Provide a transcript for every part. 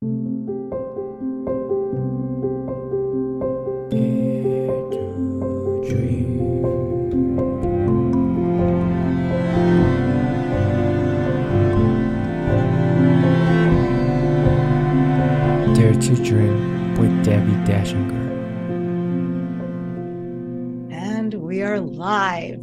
Dare to Dream with Debbie Dashinger. And we are live.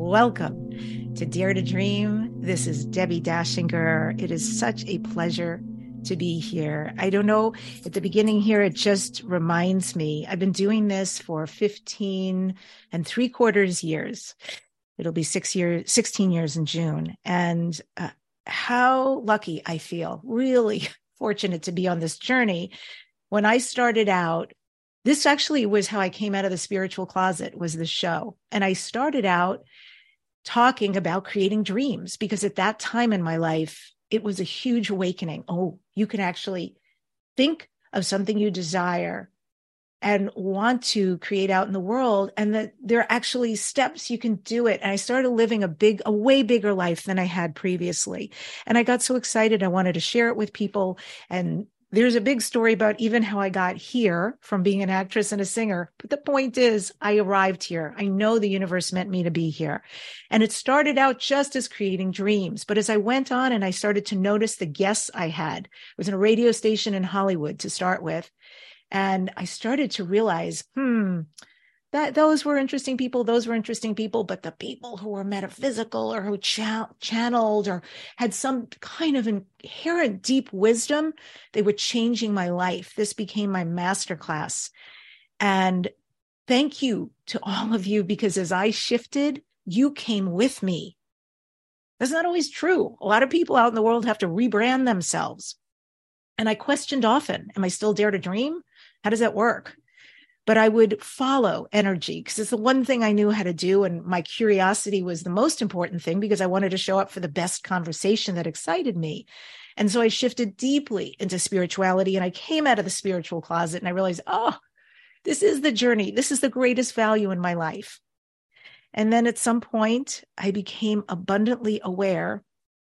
Welcome to Dare to Dream. This is Debbie Dashinger. It is such a pleasure to be here. I don't know, at the beginning here, it just reminds me, I've been doing this for 15 and 3/4 years. It'll be 16 years in June. And how lucky I feel, really fortunate to be on this journey. When I started out, this actually was how I came out of the spiritual closet, was the show. And I started out talking about creating dreams because at that time in my life, it was a huge awakening. Oh, you can actually think of something you desire and want to create out in the world, and that there are actually steps you can do it. And I started living a way bigger life than I had previously. And I got so excited. I wanted to share it with people. And there's a big story about even how I got here from being an actress and a singer. But the point is, I arrived here. I know the universe meant me to be here. And it started out just as creating dreams. But as I went on and I started to notice the guests I had, it was in a radio station in Hollywood to start with. And I started to realize, that those were interesting people, but the people who were metaphysical or who channeled or had some kind of inherent deep wisdom, they were changing my life. This became my masterclass. And thank you to all of you, because as I shifted, you came with me. That's not always true. A lot of people out in the world have to rebrand themselves. And I questioned often, am I still Dare to Dream? How does that work? But I would follow energy because it's the one thing I knew how to do. And my curiosity was the most important thing because I wanted to show up for the best conversation that excited me. And so I shifted deeply into spirituality, and I came out of the spiritual closet and I realized, this is the journey. This is the greatest value in my life. And then at some point, I became abundantly aware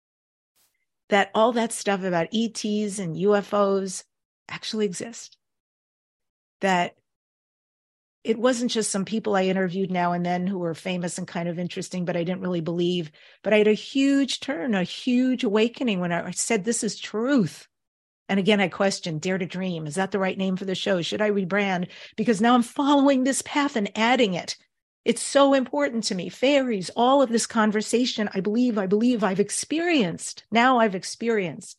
that all that stuff about ETs and UFOs actually exist. That it wasn't just some people I interviewed now and then who were famous and kind of interesting, but I didn't really believe. But I had a huge turn, a huge awakening when I said, this is truth. And again, I questioned, Dare to Dream. Is that the right name for the show? Should I rebrand? Because now I'm following this path and adding it. It's so important to me. Fairies, all of this conversation, I believe I've experienced. Now I've experienced.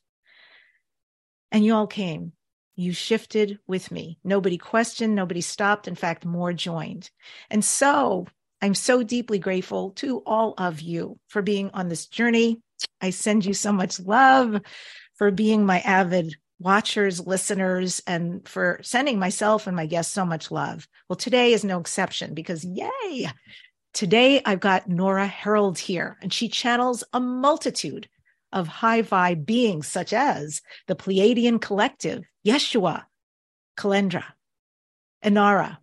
And you all came. You shifted with me. Nobody questioned, nobody stopped. In fact, more joined. And so I'm so deeply grateful to all of you for being on this journey. I send you so much love for being my avid watchers, listeners, and for sending myself and my guests so much love. Well, today is no exception because yay! Today I've got Nora Herold here, and she channels a multitude of high vibe beings such as the Pleiadian Collective, Yeshua, Kalendra, Inara,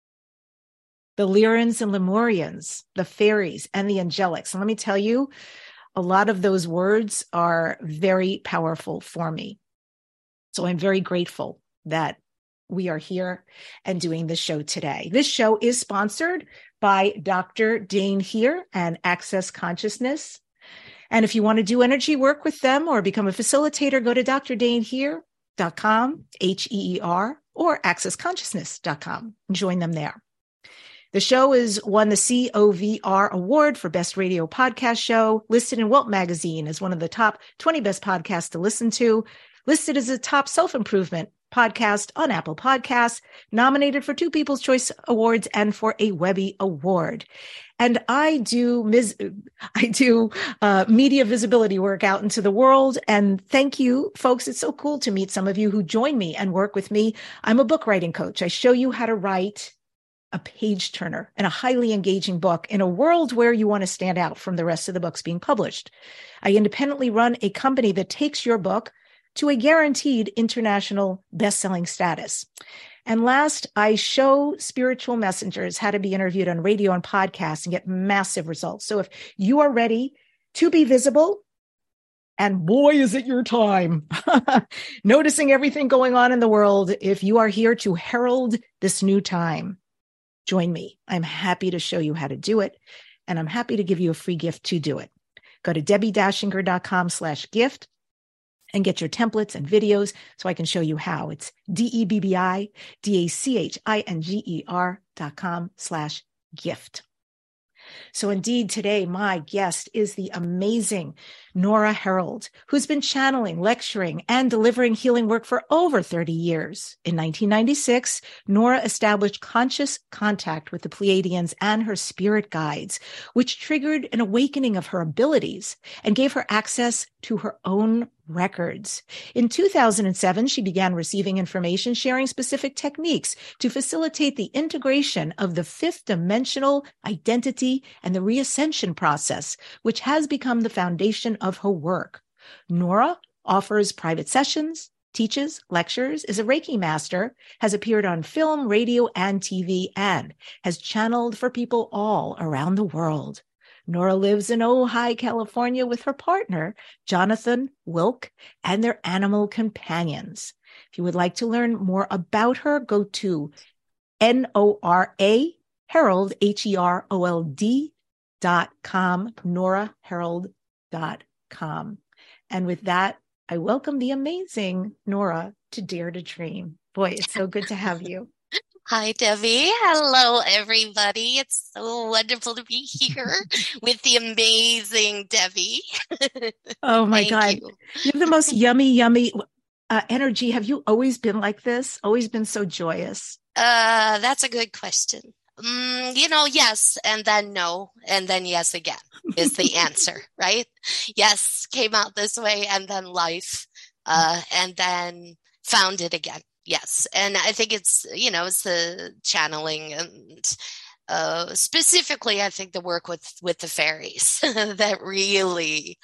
the Lyrans and Lemurians, the fairies, and the angelics. And let me tell you, a lot of those words are very powerful for me. So I'm very grateful that we are here and doing this show today. This show is sponsored by Dr. Dane Heer and Access Consciousness. And if you want to do energy work with them or become a facilitator, go to drdaneheer.com, HEER, or accessconsciousness.com and join them there. The show has won the COVR Award for Best Radio Podcast Show, listed in Welt Magazine as one of the top 20 best podcasts to listen to, listed as a top self-improvement podcast on Apple Podcasts, nominated for 2 People's Choice Awards and for a Webby Award. And I do media visibility work out into the world. And thank you, folks. It's so cool to meet some of you who join me and work with me. I'm a book writing coach. I show you how to write a page turner and a highly engaging book in a world where you want to stand out from the rest of the books being published. I independently run a company that takes your book to a guaranteed international best-selling status. And last, I show spiritual messengers how to be interviewed on radio and podcasts and get massive results. So if you are ready to be visible, And boy, is it your time. Noticing everything going on in the world. If you are here to herald this new time, join me. I'm happy to show you how to do it. And I'm happy to give you a free gift to do it. Go to debbie-shinker.com/gift and get your templates and videos so I can show you how. It's DEBBIDACHINGER.com/gift. So indeed, today, my guest is the amazing Nora Herold, who's been channeling, lecturing, and delivering healing work for over 30 years. In 1996, Nora established conscious contact with the Pleiadians and her spirit guides, which triggered an awakening of her abilities and gave her access to her own records. In 2007, she began receiving information sharing specific techniques to facilitate the integration of the fifth dimensional identity and the reascension process, which has become the foundation of her work. Nora offers private sessions, teaches, lectures, is a Reiki master, has appeared on film, radio, and TV, and has channeled for people all around the world. Nora lives in Ojai, California with her partner, Jonathan Wilk, and their animal companions. If you would like to learn more about her, go to Nora Herold, HEROLD.com, NoraHerold.com. And with that, I welcome the amazing Nora to Dare to Dream. Boy, it's so good to have you. Hi, Debbie. Hello, everybody. It's so wonderful to be here with the amazing Debbie. Oh my God. You. You have the most yummy energy. Have you always been like this? Always been so joyous? That's a good question. Yes, and then no, and then yes again is the answer, right? Yes, came out this way, and then life, and then found it again. Yes. And I think it's the channeling and specifically, I think the work with the fairies that really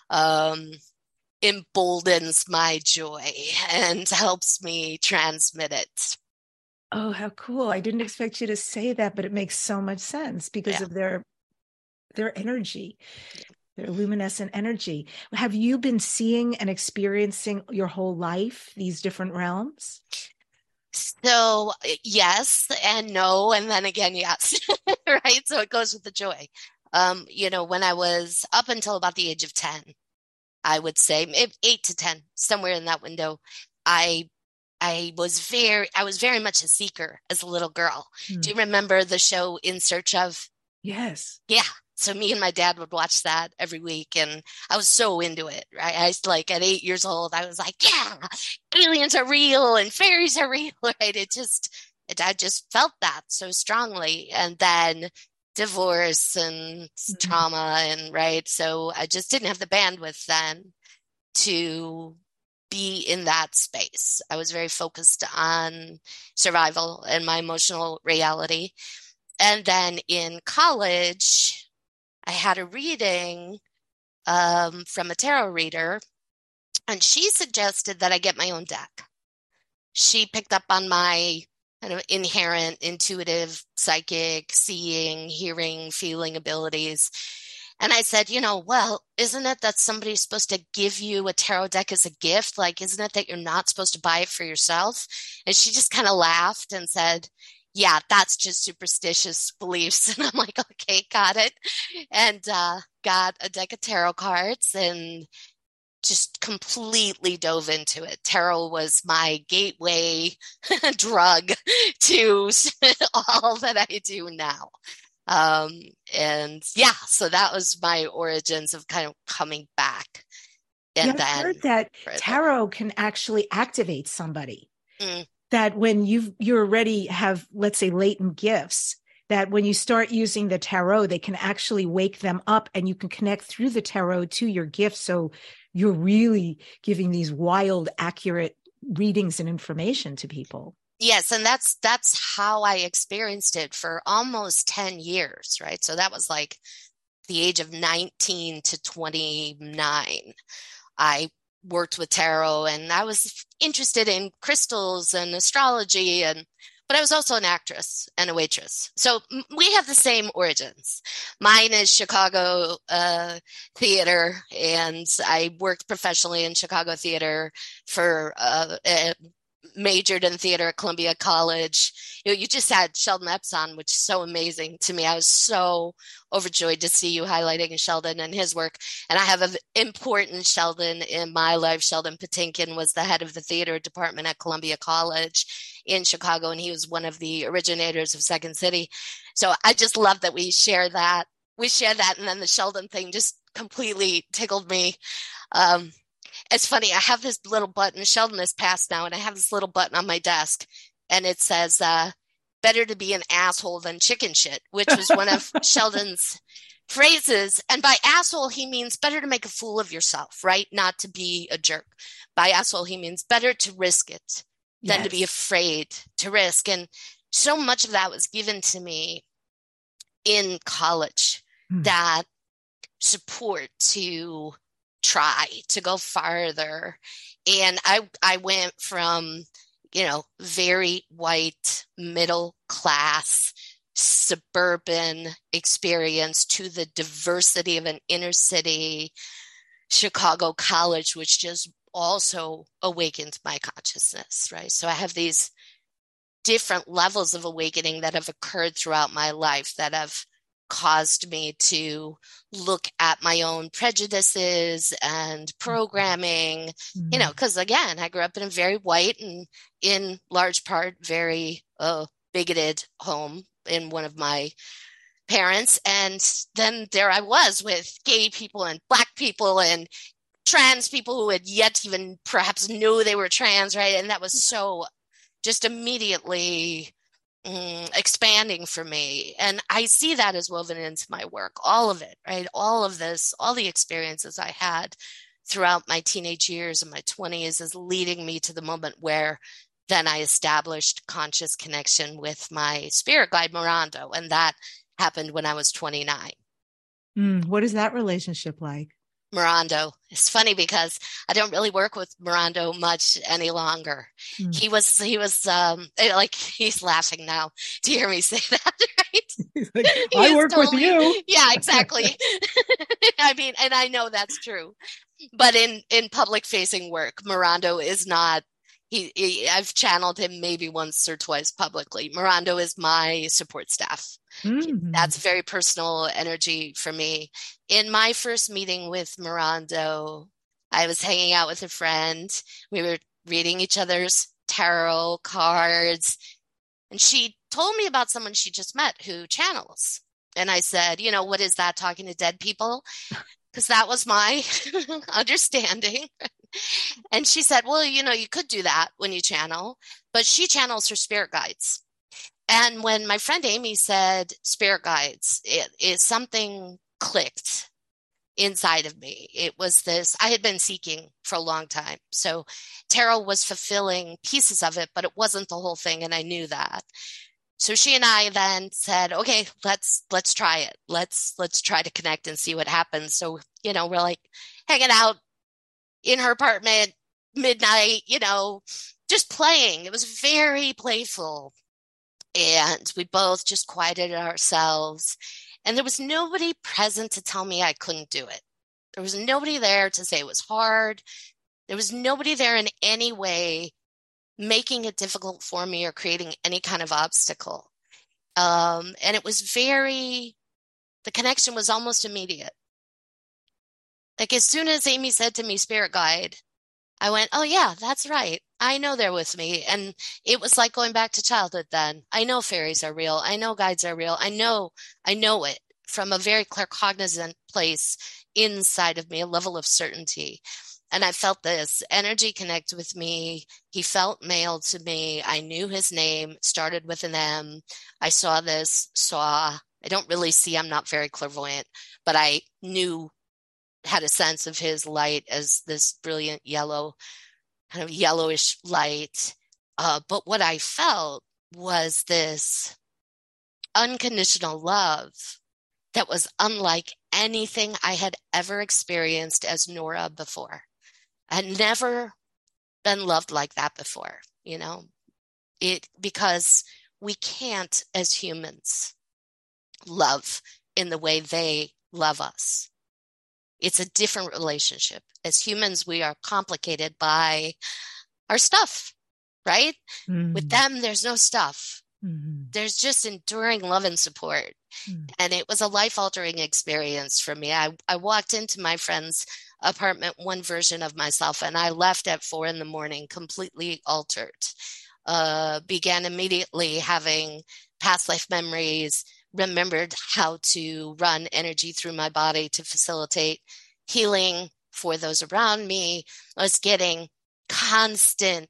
emboldens my joy and helps me transmit it. Oh, how cool. I didn't expect you to say that, but it makes so much sense because of their energy. Their luminescent energy. Have you been seeing and experiencing your whole life these different realms? So yes and no, and then again, yes, right? So it goes with the joy. When I was up until about the age of 10, I would say 8 to 10, somewhere in that window, I was very much a seeker as a little girl. Do you remember the show In Search of? Yes. Yeah. So me and my dad would watch that every week, and I was so into it, right? I was like, at 8 years old, I was like, yeah, aliens are real and fairies are real, right? I just felt that so strongly. And then divorce and trauma and right. So I just didn't have the bandwidth then to be in that space. I was very focused on survival and my emotional reality. And then in college, I had a reading from a tarot reader, and she suggested that I get my own deck. She picked up on my kind of inherent intuitive, psychic, seeing, hearing, feeling abilities. And I said, well, isn't it that somebody's supposed to give you a tarot deck as a gift? Like, isn't it that you're not supposed to buy it for yourself? And she just kind of laughed and said, yeah, that's just superstitious beliefs. And I'm like, okay, got it. And got a deck of tarot cards and just completely dove into it. Tarot was my gateway drug to all that I do now. So that was my origins of kind of coming back. And I've heard that tarot can actually activate somebody. That when you already have, let's say, latent gifts, that when you start using the tarot, they can actually wake them up and you can connect through the tarot to your gifts. So you're really giving these wild, accurate readings and information to people. Yes. And that's how I experienced it for almost 10 years, right? So that was like the age of 19 to 29. I worked with tarot and I was interested in crystals and astrology and but I was also an actress and a waitress. So we have the same origins. Mine is Chicago theater, and I worked professionally in Chicago theater for majored in theater at Columbia College. You just had Sheldon Epps on, which is so amazing to me. I was so overjoyed to see you highlighting Sheldon and his work. And I have an important Sheldon in my life. Sheldon Patinkin was the head of the theater department at Columbia College in Chicago, and he was one of the originators of Second City. So I just love that we share that. We share that, and then the Sheldon thing just completely tickled me. It's funny. I have this little button. Sheldon has passed now, and I have this little button on my desk, and it says, better to be an asshole than chicken shit, which was one of Sheldon's phrases. And by asshole, he means better to make a fool of yourself, right? Not to be a jerk. By asshole, he means better to risk it than to be afraid to risk. And so much of that was given to me in college, that support to try to go farther. And I went from, very white, middle class, suburban experience to the diversity of an inner city Chicago college, which just also awakened my consciousness, right? So I have these different levels of awakening that have occurred throughout my life that have caused me to look at my own prejudices and programming, because again, I grew up in a very white and in large part very bigoted home in one of my parents. And then there I was with gay people and Black people and trans people who had yet to even perhaps knew they were trans, right? And that was so just immediately expanding for me. And I see that as woven into my work, all of it, right? All of this, all the experiences I had throughout my teenage years and my 20s is leading me to the moment where then I established conscious connection with my spirit guide, Mirando. And that happened when I was 29. What is that relationship like? Mirando. It's funny because I don't really work with Mirando much any longer. He was like, he's laughing now to hear me say that, right? He's like, I work totally, with you. Yeah, exactly. I mean, and I know that's true, but in public facing work, Mirando is not, I've channeled him maybe once or twice publicly. Mirando is my support staff. That's very personal energy for me. In my first meeting with Mirando, I was hanging out with a friend. We were reading each other's tarot cards, and she told me about someone she just met who channels. And I said, what is that, talking to dead people? Because that was my understanding. And she said, well, you could do that when you channel, but she channels her spirit guides. And when my friend Amy said spirit guides, it something clicked inside of me. It was this, I had been seeking for a long time. So tarot was fulfilling pieces of it, but it wasn't the whole thing. And I knew that. So she and I then said, okay, let's try it. Let's try to connect and see what happens. So, we're like hanging out in her apartment, midnight, just playing. It was very playful. And we both just quieted ourselves. And there was nobody present to tell me I couldn't do it. There was nobody there to say it was hard. There was nobody there in any way making it difficult for me or creating any kind of obstacle. And it was the connection was almost immediate. Like as soon as Amy said to me, spirit guide, I went, oh yeah, that's right. I know they're with me. And it was like going back to childhood then. I know fairies are real. I know guides are real. I know it from a very claircognizant place inside of me, a level of certainty. And I felt this energy connect with me. He felt male to me. I knew his name, started with an M. I I don't really see, I'm not very clairvoyant, but I had a sense of his light as this brilliant yellow, kind of yellowish light. But what I felt was this unconditional love that was unlike anything I had ever experienced as Nora before. I had never been loved like that before, because we can't, as humans, love in the way they love us. It's a different relationship. As humans, we are complicated by our stuff, right? Mm-hmm. With them, there's no stuff. Mm-hmm. There's just enduring love and support. Mm-hmm. And it was a life-altering experience for me. I walked into my friend's apartment, one version of myself, and I left at 4 a.m, completely altered. Began immediately having past life memories, remembered how to run energy through my body to facilitate healing for those around me. I was getting constant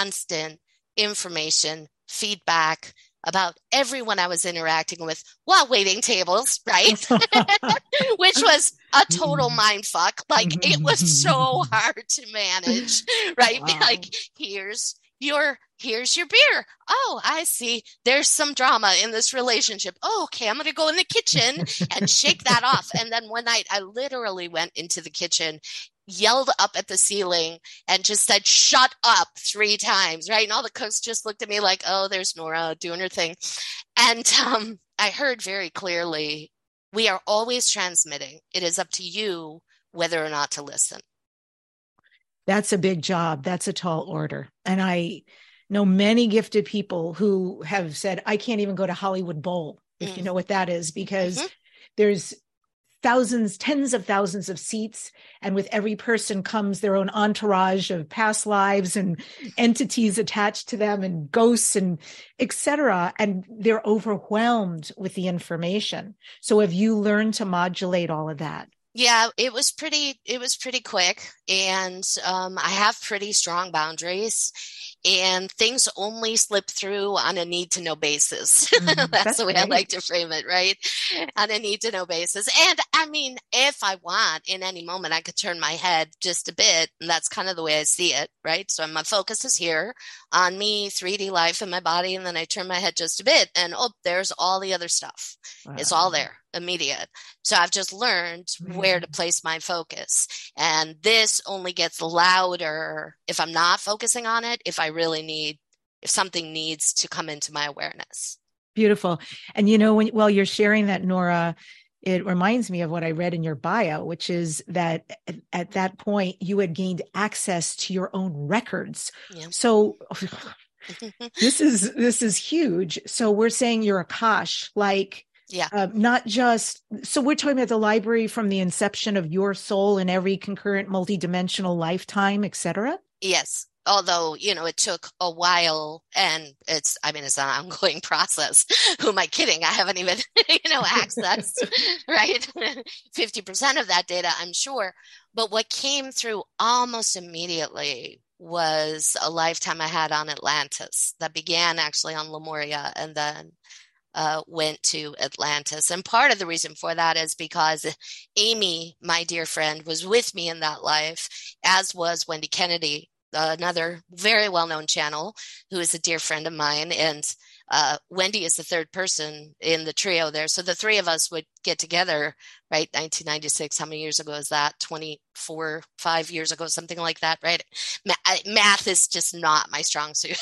information, feedback about everyone I was interacting with while waiting tables, right? Which was a total mind fuck. Like, it was so hard to manage, right? Wow. Like, here's your beer. Oh, I see. There's some drama in this relationship. Oh, okay. I'm going to go in the kitchen and shake that off. And then one night I literally went into the kitchen, yelled up at the ceiling, and just said, shut up 3 times, right? And all the cooks just looked at me like, oh, there's Nora doing her thing. And I heard very clearly, we are always transmitting. It is up to you whether or not to listen. That's a big job. That's a tall order. And I know many gifted people who have said, I can't even go to Hollywood Bowl, if you know what that is, because there's thousands, tens of thousands of seats. And with every person comes their own entourage of past lives and entities attached to them and ghosts and et cetera. And they're overwhelmed with the information. So have you learned to modulate all of that? Yeah, it was pretty quick. And I have pretty strong boundaries, and things only slip through on a need to know basis. That's the way I like to frame it, right? On a need to know basis. And I mean, if I want, in any moment, I could turn my head just a bit. And that's kind of the way I see it, right? So my focus is here on me, 3D life in my body. And then I turn my head just a bit, and oh, there's all the other stuff. Wow. It's all there, immediate. So I've just learned where to place my focus. And this only gets louder if I'm not focusing on it, if something needs to come into my awareness. Beautiful. And while you're sharing that, Nora, it reminds me of what I read in your bio, which is that at that point you had gained access to your own records. Yeah. So this is huge. So we're saying you're Akash, like, not just, so we're talking about the library from the inception of your soul in every concurrent multidimensional lifetime, et cetera? Yes. Although, it took a while, and it's an ongoing process. Who am I kidding? I haven't even, accessed, right? 50% of that data, I'm sure. But what came through almost immediately was a lifetime I had on Atlantis that began actually on Lemuria and then went to Atlantis. And part of the reason for that is because Amy, my dear friend, was with me in that life, as was Wendy Kennedy, another very well-known channel, who is a dear friend of mine. And Wendy is the third person in the trio there. So the 3 of us would get together, right? 1996, how many years ago is that? 5 years ago, something like that, right? Math is just not my strong suit.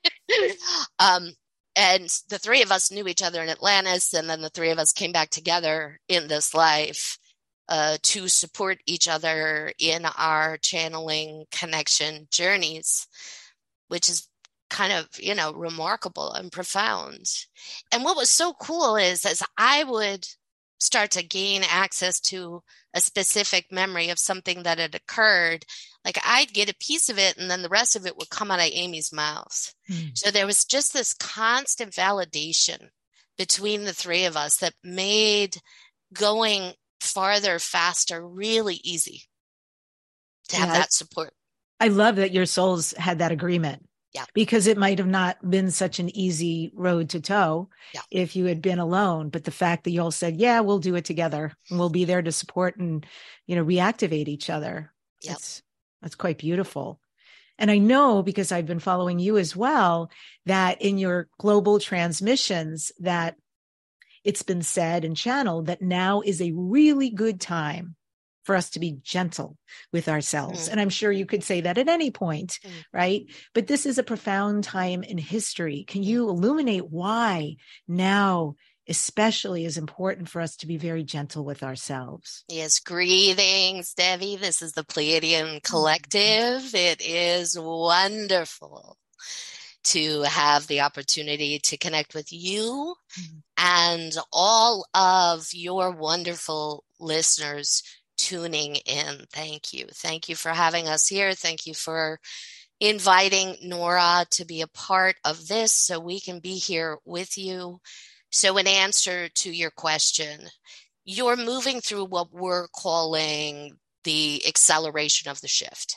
And the 3 of us knew each other in Atlantis, and then the 3 of us came back together in this life to support each other in our channeling connection journeys, which is kind of, remarkable and profound. And what was so cool is as I would start to gain access to a specific memory of something that had occurred, like I'd get a piece of it and then the rest of it would come out of Amy's mouth. So there was just this constant validation between the 3 of us that made going farther, faster, really easy to have that support. I love that your souls had that agreement. Yeah. Because it might have not been such an easy road to toe if you had been alone. But the fact that you all said, yeah, we'll do it together and we'll be there to support and, reactivate each other. Yep. That's quite beautiful. And I know, because I've been following you as well, that in your global transmissions that it's been said and channeled that now is a really good time for us to be gentle with ourselves. And I'm sure you could say that at any point, right? But this is a profound time in history. Can you illuminate why now especially is important for us to be very gentle with ourselves? Yes, greetings, Debbie. This is the Pleiadian Collective. It is wonderful to have the opportunity to connect with you and all of your wonderful listeners tuning in. Thank you. Thank you for having us here. Thank you for inviting Nora to be a part of this so we can be here with you. So in answer to your question, you're moving through what we're calling the acceleration of the shift.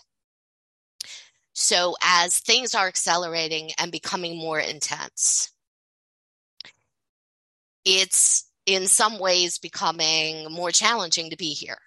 So as things are accelerating and becoming more intense, it's in some ways becoming more challenging to be here.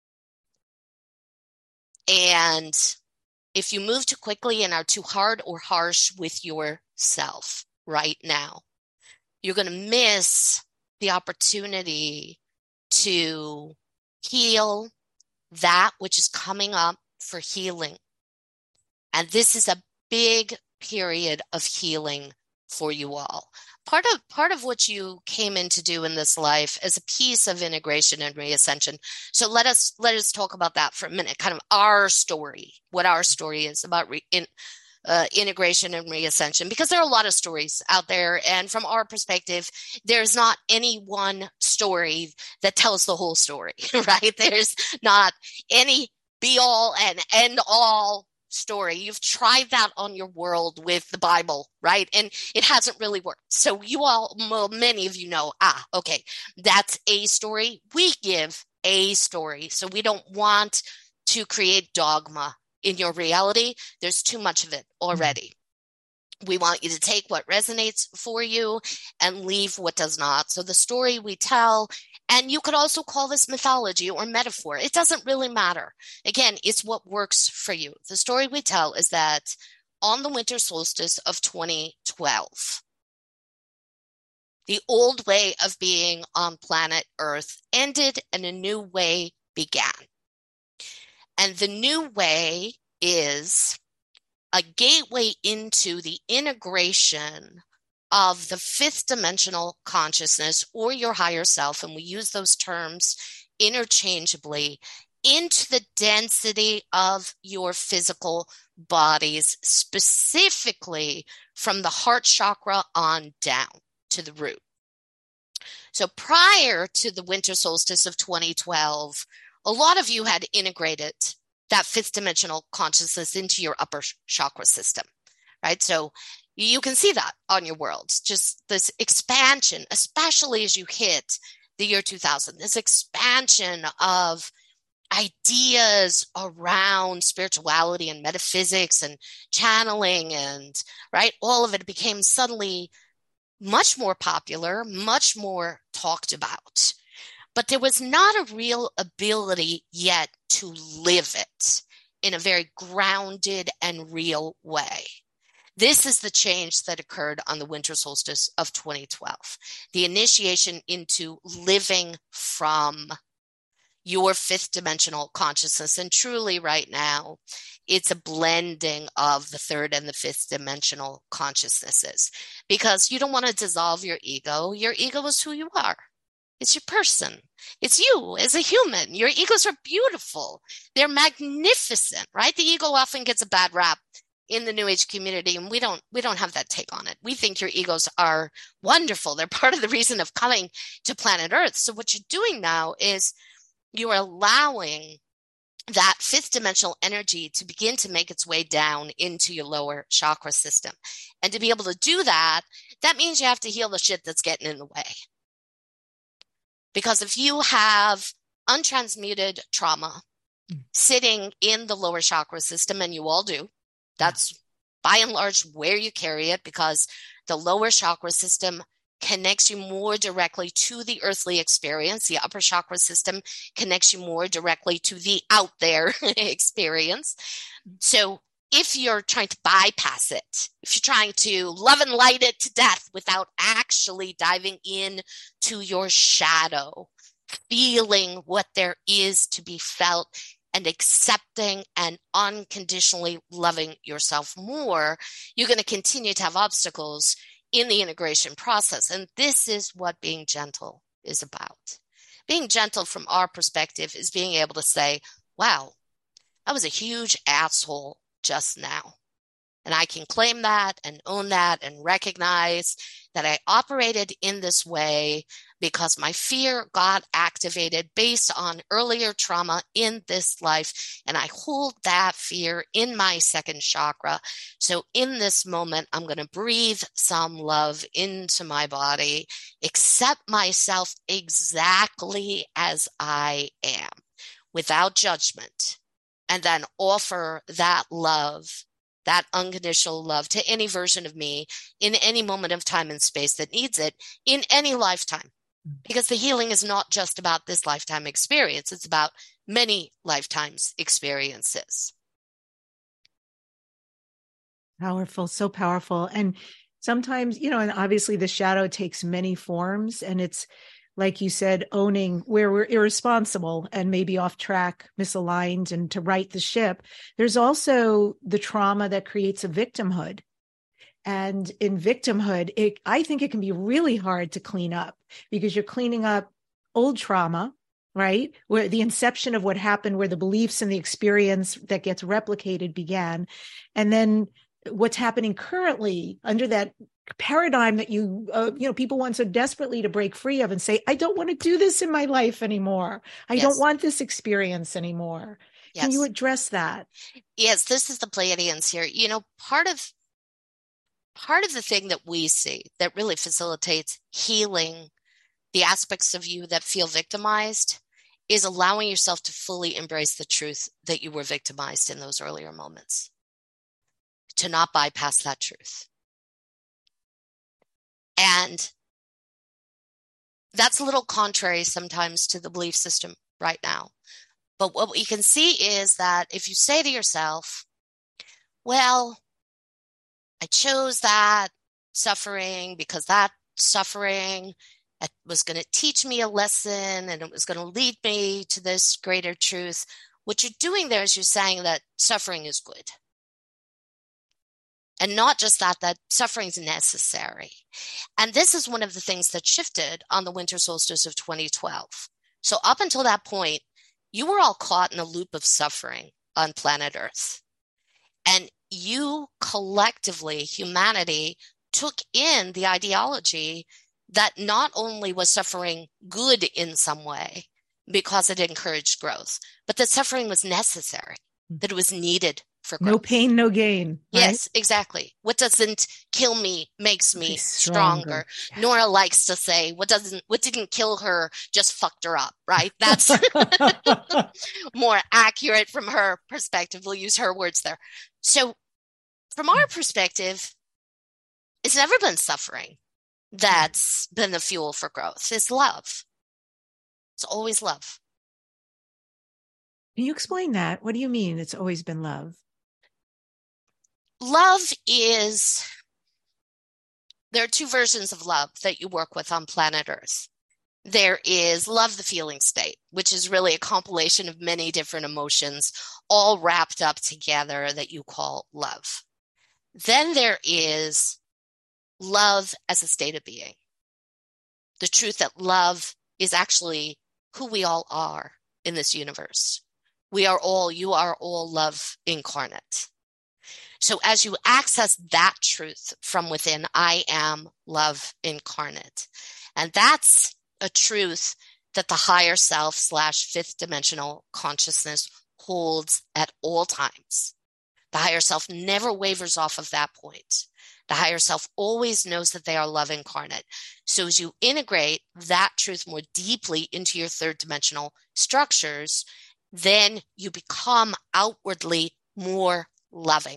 And if you move too quickly and are too hard or harsh with yourself right now, you're going to miss the opportunity to heal that which is coming up for healing. And this is a big period of healing for you all. Part of what you came in to do in this life is a piece of integration and reascension. So let us talk about that for a minute, kind of our story, what our story is about integration and reascension, because there are a lot of stories out there. And from our perspective, there's not any one story that tells the whole story, right? There's not any be all and end all story. You've tried that on your world with the Bible, right? And it hasn't really worked. So you all, well, many of you know, okay, that's a story. We give a story. So we don't want to create dogma in your reality. There's too much of it already. We want you to take what resonates for you and leave what does not. So the story we tell, and you could also call this mythology or metaphor. It doesn't really matter. Again, it's what works for you. The story we tell is that on the winter solstice of 2012, the old way of being on planet Earth ended and a new way began. And the new way is a gateway into the integration of the fifth dimensional consciousness or your higher self, and we use those terms interchangeably, into the density of your physical bodies, specifically from the heart chakra on down to the root. So prior to the winter solstice of 2012, a lot of you had integrated that fifth dimensional consciousness into your upper chakra system, right? So you can see that on your world, just this expansion, especially as you hit the year 2000, this expansion of ideas around spirituality and metaphysics and channeling and, right, all of it became suddenly much more popular, much more talked about. But there was not a real ability yet to live it in a very grounded and real way. This is the change that occurred on the winter solstice of 2012, the initiation into living from your fifth dimensional consciousness. And truly right now, it's a blending of the third and the fifth dimensional consciousnesses, because you don't want to dissolve your ego. Your ego is who you are. It's your person. It's you as a human. Your egos are beautiful. They're magnificent, right? The ego often gets a bad rap in the New Age community, and we don't have that take on it. We think your egos are wonderful. They're part of the reason of coming to planet Earth. So what you're doing now is you're allowing that fifth dimensional energy to begin to make its way down into your lower chakra system. And to be able to do that, that means you have to heal the shit that's getting in the way. Because if you have untransmuted trauma sitting in the lower chakra system, and you all do, that's by and large where you carry it, because the lower chakra system connects you more directly to the earthly experience. The upper chakra system connects you more directly to the out there experience. So if you're trying to bypass it, if you're trying to love and light it to death without actually diving in to your shadow, feeling what there is to be felt and accepting and unconditionally loving yourself more, you're going to continue to have obstacles in the integration process. And this is what being gentle is about. Being gentle from our perspective is being able to say, wow, I was a huge asshole just now. And I can claim that and own that and recognize that I operated in this way because my fear got activated based on earlier trauma in this life. And I hold that fear in my second chakra. So in this moment, I'm going to breathe some love into my body, accept myself exactly as I am without judgment, and then offer that love, that unconditional love to any version of me in any moment of time and space that needs it in any lifetime. Because the healing is not just about this lifetime experience. It's about many lifetimes experiences. Powerful, so powerful. And sometimes, and obviously the shadow takes many forms, and it's, like you said, owning where we're irresponsible and maybe off track, misaligned, and to right the ship. There's also the trauma that creates a victimhood. And in victimhood, I think it can be really hard to clean up because you're cleaning up old trauma, right? Where the inception of what happened, where the beliefs and the experience that gets replicated began. And then what's happening currently under that paradigm that people want so desperately to break free of and say, I don't want to do this in my life anymore. I don't want this experience anymore. Yes. Can you address that? Yes, this is the Pleiadians here. Part of the thing that we see that really facilitates healing the aspects of you that feel victimized is allowing yourself to fully embrace the truth that you were victimized in those earlier moments, to not bypass that truth. And that's a little contrary sometimes to the belief system right now. But what we can see is that if you say to yourself, well, I chose that suffering because that suffering was going to teach me a lesson and it was going to lead me to this greater truth. What you're doing there is you're saying that suffering is good. And not just that suffering is necessary. And this is one of the things that shifted on the winter solstice of 2012. So up until that point, you were all caught in a loop of suffering on planet Earth. And you collectively, humanity, took in the ideology that not only was suffering good in some way because it encouraged growth, but that suffering was necessary, that it was needed for growth. No pain, no gain. Right? Yes, exactly. What doesn't kill me makes me stronger. Yeah. Nora likes to say, what didn't kill her just fucked her up, right? That's more accurate from her perspective. We'll use her words there. So from our perspective, it's never been suffering that's been the fuel for growth. It's love. It's always love. Can you explain that? What do you mean it's always been love? Love is, there are two versions of love that you work with on planet Earth. There is love, the feeling state, which is really a compilation of many different emotions all wrapped up together that you call love. Then there is love as a state of being. The truth that love is actually who we all are in this universe. You are all love incarnate. So as you access that truth from within, I am love incarnate. And that's a truth that the higher self / fifth dimensional consciousness holds at all times. The higher self never wavers off of that point. The higher self always knows that they are love incarnate. So as you integrate that truth more deeply into your third dimensional structures, then you become outwardly more loving.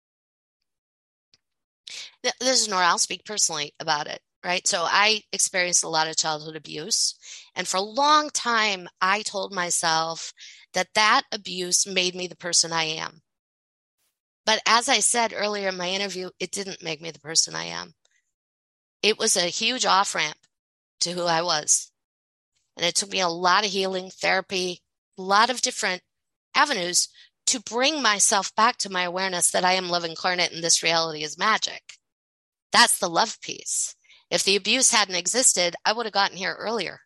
This is Nora, I'll speak personally about it, right? So I experienced a lot of childhood abuse. And for a long time, I told myself that abuse made me the person I am. But as I said earlier in my interview, it didn't make me the person I am. It was a huge off-ramp to who I was. And it took me a lot of healing, therapy, a lot of different avenues to bring myself back to my awareness that I am love incarnate and this reality is magic. That's the love piece. If the abuse hadn't existed, I would have gotten here earlier.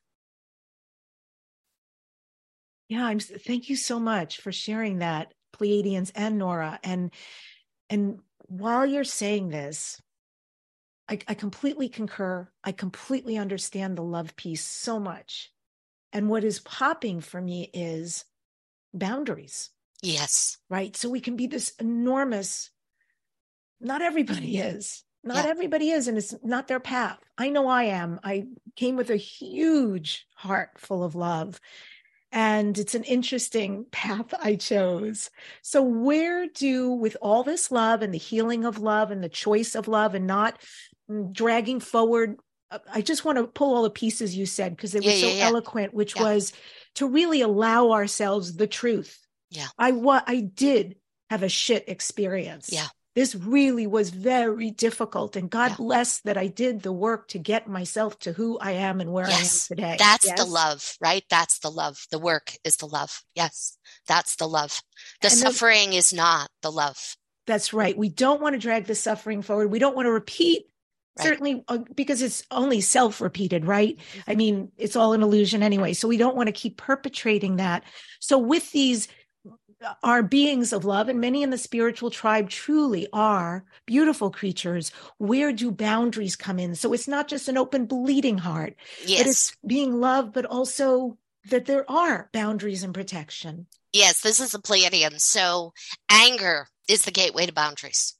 Yeah, thank you so much for sharing that, Pleiadians and Nora. And while you're saying this, I completely concur. I completely understand the love piece so much. And what is popping for me is boundaries. Yes. Right. So we can be this enormous, not everybody is. Not Yeah. everybody is, and it's not their path. I know I am. I came with a huge heart full of love. And it's an interesting path I chose. So with all this love and the healing of love and the choice of love and not dragging forward, I just want to pull all the pieces you said because they were so eloquent, which was to really allow ourselves the truth. Yeah. I did have a shit experience. Yeah. This really was very difficult. And God bless that I did the work to get myself to who I am and where I am today. That's the love, right? That's the love. The work is the love. Yes, that's the love. The suffering is not the love. That's right. We don't want to drag the suffering forward. We don't want to repeat, certainly because it's only self-repeated, right? Mm-hmm. I mean, it's all an illusion anyway. So we don't want to keep perpetrating that. So with these are beings of love, and many in the spiritual tribe truly are beautiful creatures. Where do boundaries come in? So it's not just an open bleeding heart, but it's being loved, but also that there are boundaries and protection. Yes, this is a Pleiadian. So anger is the gateway to boundaries.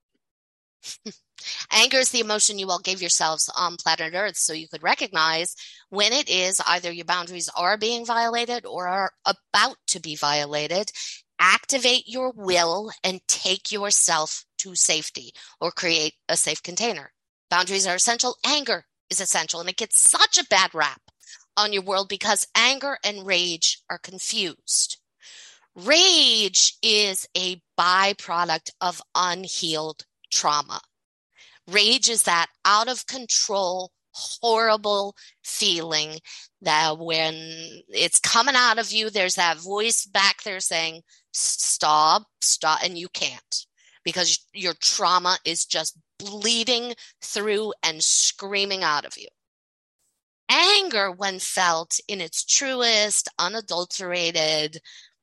Anger is the emotion you all gave yourselves on planet Earth so you could recognize when it is either your boundaries are being violated or are about to be violated. Activate your will and take yourself to safety or create a safe container. Boundaries are essential. Anger is essential. And it gets such a bad rap on your world because anger and rage are confused. Rage is a byproduct of unhealed trauma. Rage is that out of control, horrible feeling that when it's coming out of you, there's that voice back there saying, stop, and you can't because your trauma is just bleeding through and screaming out of you. Anger, when felt in its truest, unadulterated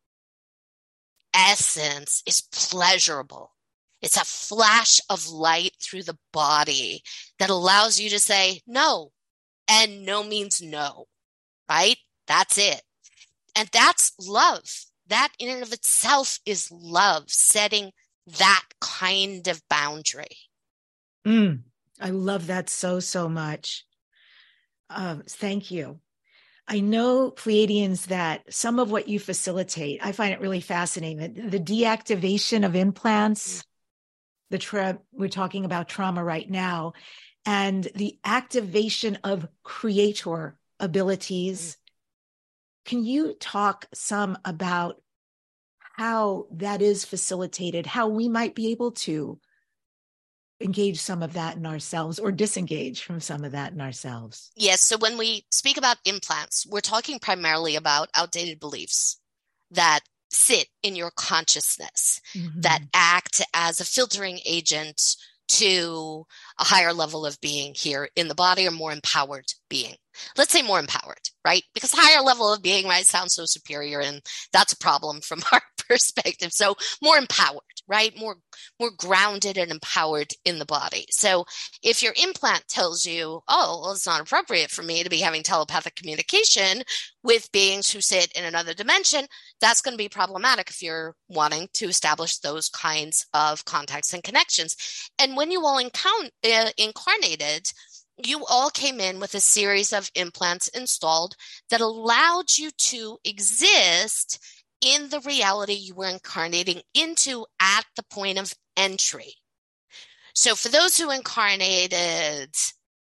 essence, is pleasurable. It's a flash of light through the body that allows you to say no, and no means no, right? That's it. And that's love. That in and of itself is love, setting that kind of boundary. I love that so much. Thank you. I know, Pleiadians, that some of what you facilitate, I find it really fascinating. The deactivation of implants, we're talking about trauma right now, and the activation of creator abilities. Can you talk some about how that is facilitated, how we might be able to engage some of that in ourselves or disengage from some of that in ourselves? Yes. So when we speak about implants, we're talking primarily about outdated beliefs that sit in your consciousness, that act as a filtering agent to a higher level of being here in the body, or more empowered being. Let's say more empowered, right? Because higher level of being might sound so superior, and that's a problem from our perspective. So more empowered, right? More grounded and empowered in the body. So if your implant tells you, oh, well, it's not appropriate for me to be having telepathic communication with beings who sit in another dimension, that's going to be problematic if you're wanting to establish those kinds of contacts and connections. And when you all incarnated, you all came in with a series of implants installed that allowed you to exist in the reality you were incarnating into at the point of entry. So for those who incarnated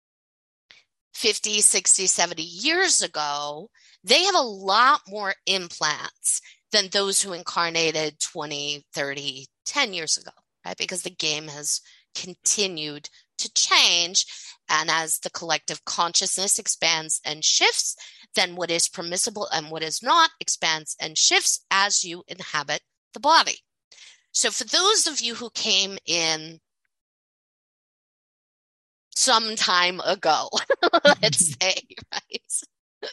50, 60, 70 years ago, they have a lot more implants than those who incarnated 20, 30, 10 years ago, right? Because the game has continued to change. And as the collective consciousness expands and shifts, then what is permissible and what is not expands and shifts as you inhabit the body. So for those of you who came in some time ago, let's say, right?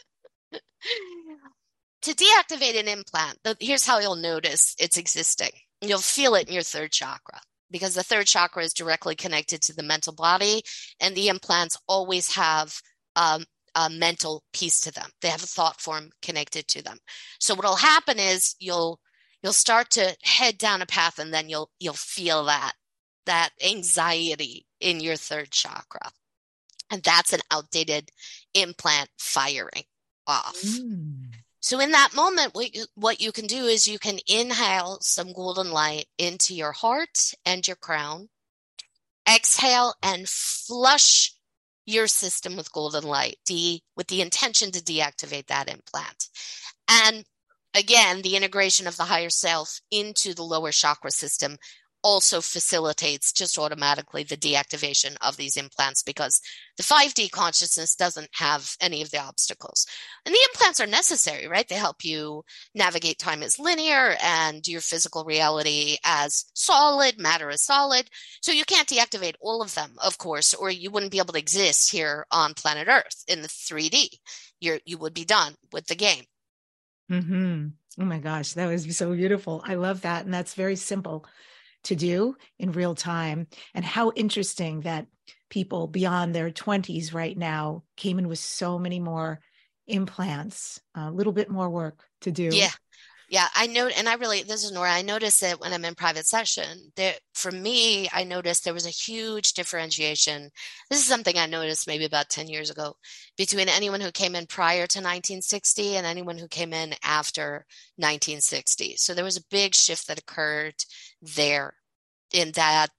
To deactivate an implant, here's how you'll notice it's existing. You'll feel it in your third chakra, because the third chakra is directly connected to the mental body, and the implants always have a mental piece to them. They have a thought form connected to them. So what'll happen is you'll start to head down a path, and then you'll feel that anxiety in your third chakra. And that's an outdated implant firing off. So in that moment, what you can do is you can inhale some golden light into your heart and your crown. Exhale and flush your system with golden light, with the intention to deactivate that implant. And again, the integration of the higher self into the lower chakra system also facilitates just automatically the deactivation of these implants, because the 5D consciousness doesn't have any of the obstacles. And the implants are necessary, right? They help you navigate time as linear and your physical reality as solid, matter as solid. So you can't deactivate all of them, of course, or you wouldn't be able to exist here on planet Earth in the 3D. You would be done with the game. Mm-hmm. Oh my gosh, that was so beautiful. I love that. And that's very simple to do in real time. And how interesting that people beyond their 20s right now came in with so many more implants, a little bit more work to do. Yeah, I know. And this is Nora, I notice it when I'm in private session. For me, I noticed there was a huge differentiation. This is something I noticed maybe about 10 years ago between anyone who came in prior to 1960 and anyone who came in after 1960. So there was a big shift that occurred there. In that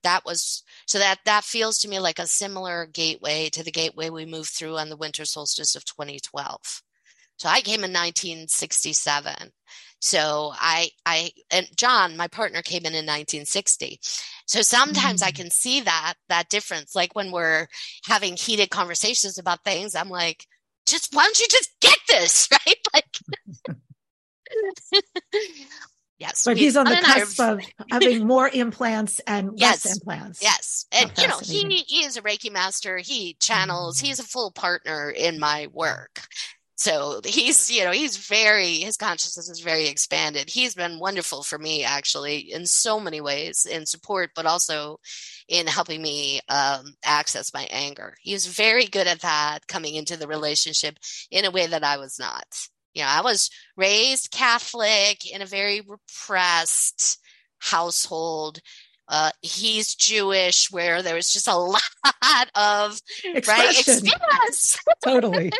feels to me like a similar gateway to the gateway we moved through on the winter solstice of 2012. So I came in 1967. So and John, my partner, came in 1960. So sometimes I can see that difference. Like when we're having heated conversations about things, I'm like, why don't you just get this, right? Like, yes. But he's on the cusp of having more implants and less implants. Yes. And, he is a Reiki master. He channels. He's a full partner in my work. So his consciousness is very expanded. He's been wonderful for me, actually, in so many ways, in support, but also in helping me access my anger. He was very good at that coming into the relationship in a way that I was not. I was raised Catholic in a very repressed household. He's Jewish, where there was just a lot of expression. Right? Yes. Totally.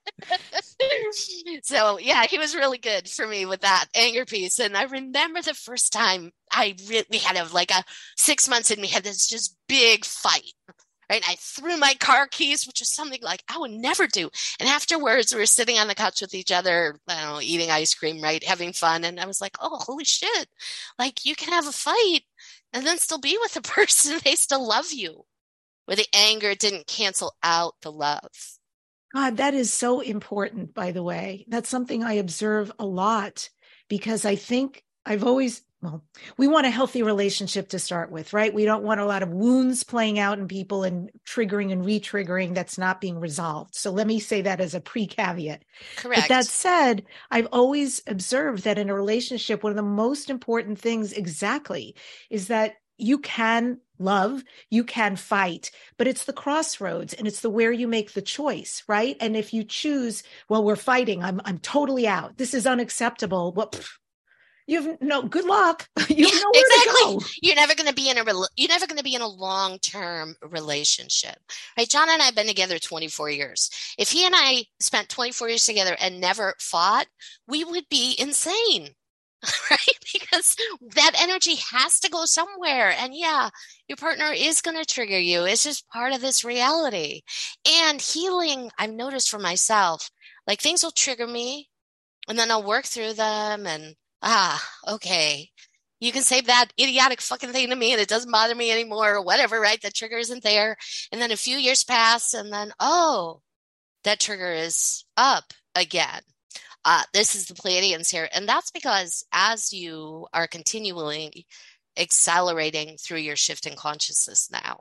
So yeah, he was really good for me with that anger piece. And I remember the first time we had a 6 months and we had this just big fight. Right. I threw my car keys, which was something like I would never do. And afterwards, we were sitting on the couch with each other, eating ice cream, right, having fun. And I was like, oh, holy shit. Like, you can have a fight and then still be with the person. They still love you. Where the anger didn't cancel out the love. God, that is so important, by the way. That's something I observe a lot, because I think we want a healthy relationship to start with, right? We don't want a lot of wounds playing out in people and triggering and re-triggering that's not being resolved. So let me say that as a pre-caveat. Correct. But that said, I've always observed that in a relationship, one of the most important things exactly is that you can love, you can fight, but it's the crossroads and it's where you make the choice, right? And if you choose, well, we're fighting, I'm totally out, this is unacceptable. Well, good luck. You have nowhere to go. You're never going to be in a long-term relationship, right? John and I have been together 24 years. If he and I spent 24 years together and never fought, we would be insane. Right? Because that energy has to go somewhere. And yeah, your partner is going to trigger you. It's just part of this reality. And healing, I've noticed for myself, like things will trigger me and then I'll work through them and, okay, You can say that idiotic fucking thing to me and it doesn't bother me anymore or whatever, right? The trigger isn't there. And then a few years pass and then, oh, that trigger is up again. This is the Pleiadians here. And that's because as you are continually accelerating through your shift in consciousness now,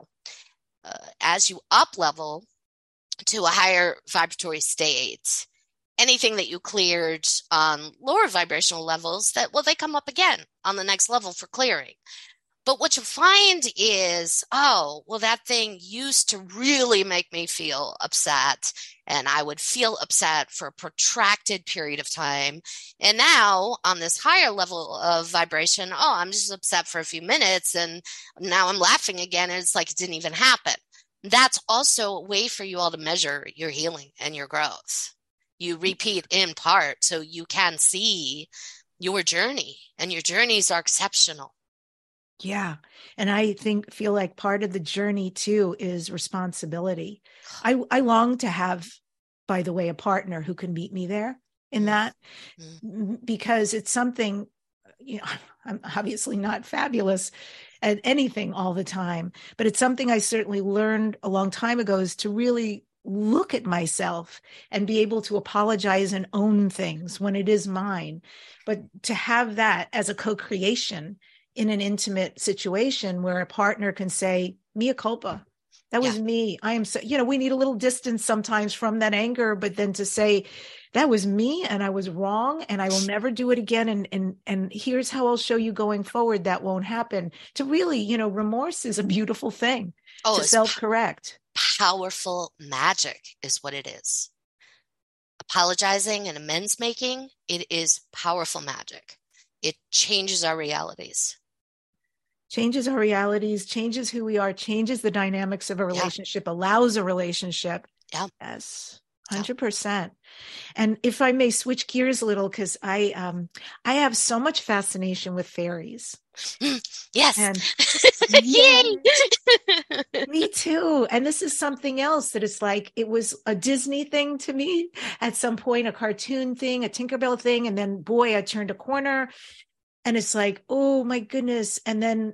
as you up level to a higher vibratory state, anything that you cleared on lower vibrational levels, they come up again on the next level for clearing. But what you find is, oh, well, that thing used to really make me feel upset, and I would feel upset for a protracted period of time. And now on this higher level of vibration, oh, I'm just upset for a few minutes, and now I'm laughing again, and it's like it didn't even happen. That's also a way for you all to measure your healing and your growth. You repeat in part so you can see your journey, and your journeys are exceptional. Yeah. And I feel like part of the journey too is responsibility. I long to have, by the way, a partner who can meet me there in that, because it's something, I'm obviously not fabulous at anything all the time, but it's something I certainly learned a long time ago, is to really look at myself and be able to apologize and own things when it is mine. But to have that as a co-creation in an intimate situation where a partner can say, mea culpa, that was me. I am so, we need a little distance sometimes from that anger, but then to say, that was me and I was wrong and I will never do it again. And here's how I'll show you going forward that won't happen. To really, remorse is a beautiful thing to self-correct. Powerful magic is what it is. Apologizing and amends making, it is powerful magic. It changes our realities. Changes our realities, changes who we are, changes the dynamics of a relationship, allows a relationship. Yeah. Yes, 100%. And if I may switch gears a little, because I have so much fascination with fairies. Yes. And me too. And this is something else that it's like, it was a Disney thing to me at some point, a cartoon thing, a Tinkerbell thing. And then, boy, I turned a corner. And it's like, oh my goodness. And then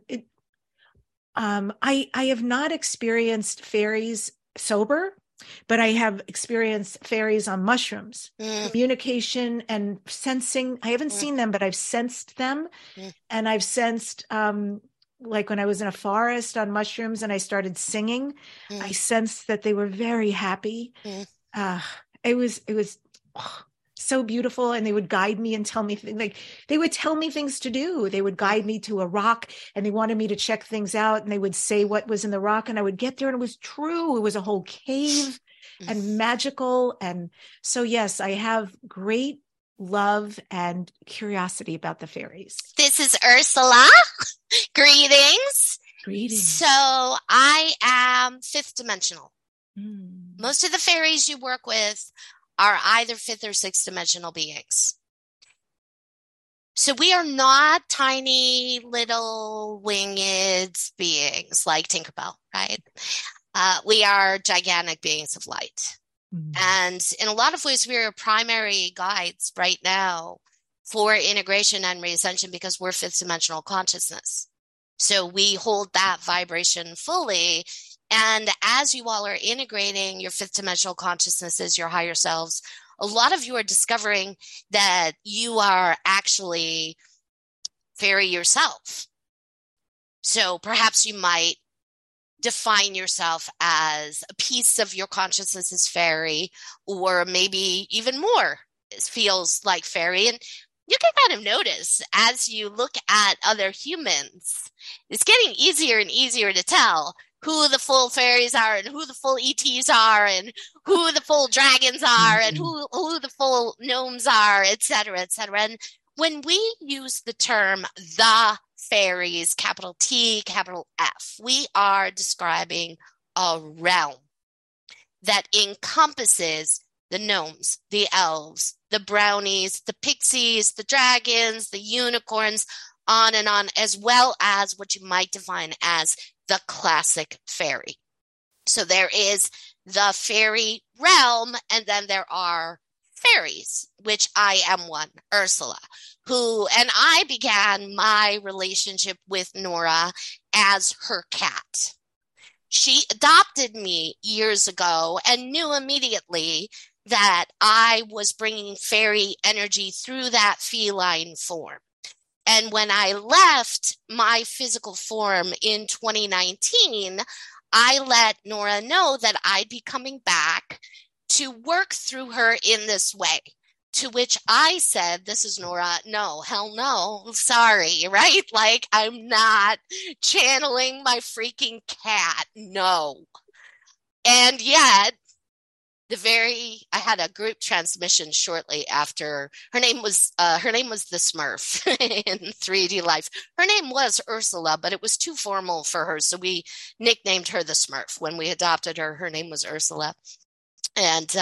I have not experienced fairies sober, but I have experienced fairies on mushrooms, communication and sensing. I haven't seen them, but I've sensed them. And I've sensed, like when I was in a forest on mushrooms and I started singing, I sensed that they were very happy. It was so beautiful. And they would guide me and tell me, like, they would tell me things to do. They would guide me to a rock and they wanted me to check things out. And they would say what was in the rock. And I would get there and it was true. It was a whole cave and magical. And so, yes, I have great love and curiosity about the fairies. This is Ursula. Greetings. Greetings. So I am fifth dimensional. Most of the fairies you work with are either fifth or sixth dimensional beings. So we are not tiny little winged beings like Tinkerbell, right? We are gigantic beings of light. And in a lot of ways, we are primary guides right now for integration and reascension because we're fifth dimensional consciousness. So we hold that vibration fully. And as you all are integrating your fifth dimensional consciousnesses, your higher selves, a lot of you are discovering that you are actually fairy yourself. So perhaps you might define yourself as a piece of your consciousness is fairy, or maybe even more feels like fairy. And you can kind of notice as you look at other humans, it's getting easier and easier to tell who the full fairies are and who the full ETs are and who the full dragons are and who the full gnomes are, et cetera, et cetera. And when we use the term the fairies, capital T, capital F, we are describing a realm that encompasses the gnomes, the elves, the brownies, the pixies, the dragons, the unicorns, on, as well as what you might define as the classic fairy. So there is the fairy realm, and then there are fairies, which I am one, Ursula, and I began my relationship with Nora as her cat. She adopted me years ago and knew immediately that I was bringing fairy energy through that feline form. And when I left my physical form in 2019, I let Nora know that I'd be coming back to work through her in this way. To which I said, this is Nora, no, hell no, sorry, right? Like, I'm not channeling my freaking cat, no. And yet, I had a group transmission shortly after. Her name was the Smurf in 3D Life. Her name was Ursula, but it was too formal for her, so we nicknamed her the Smurf. When we adopted her, her name was Ursula. And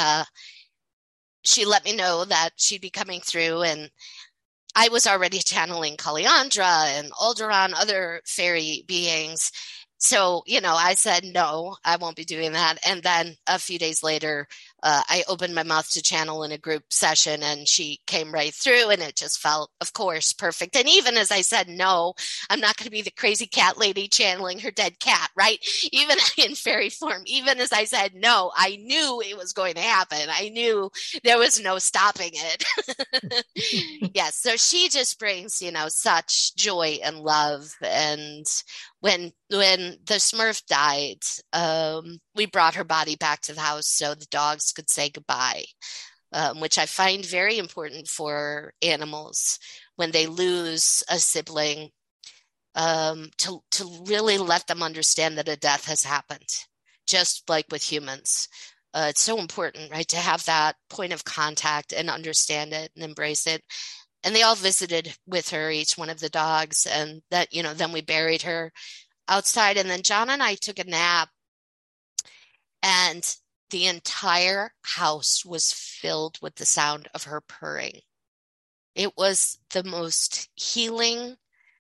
she let me know that she'd be coming through, and I was already channeling Kaliandra and Alderaan, other fairy beings. So, I said, no, I won't be doing that. And then a few days later, I opened my mouth to channel in a group session, and she came right through, and it just felt, of course, perfect. And even as I said, no, I'm not going to be the crazy cat lady channeling her dead cat, right? Even in fairy form, even as I said, no, I knew it was going to happen. I knew there was no stopping it. Yes. So she just brings, such joy and love. And when the Smurf died, we brought her body back to the house so the dogs could say goodbye, which I find very important for animals when they lose a sibling, to really let them understand that a death has happened, just like with humans. It's so important, right, to have that point of contact and understand it and embrace it. And they all visited with her, each one of the dogs, and that, then we buried her outside. And then John and I took a nap, and the entire house was filled with the sound of her purring. It was the most healing,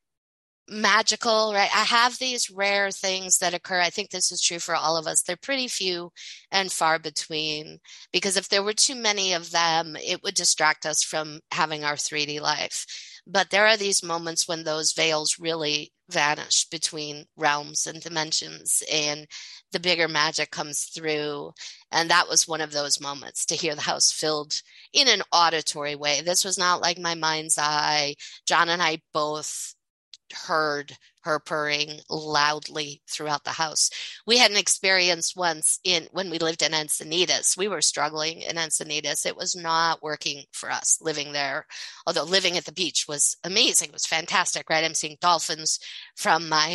magical, right? I have these rare things that occur. I think this is true for all of us. They're pretty few and far between, because if there were too many of them, it would distract us from having our 3D life. But there are these moments when those veils really vanish between realms and dimensions, and the bigger magic comes through. And that was one of those moments, to hear the house filled in an auditory way. This was not like my mind's eye. John and I both heard her purring loudly throughout the house. We had an experience once when we lived in Encinitas. We were struggling in Encinitas. It was not working for us living there, although living at the beach was amazing. It was fantastic, right? I'm seeing dolphins from my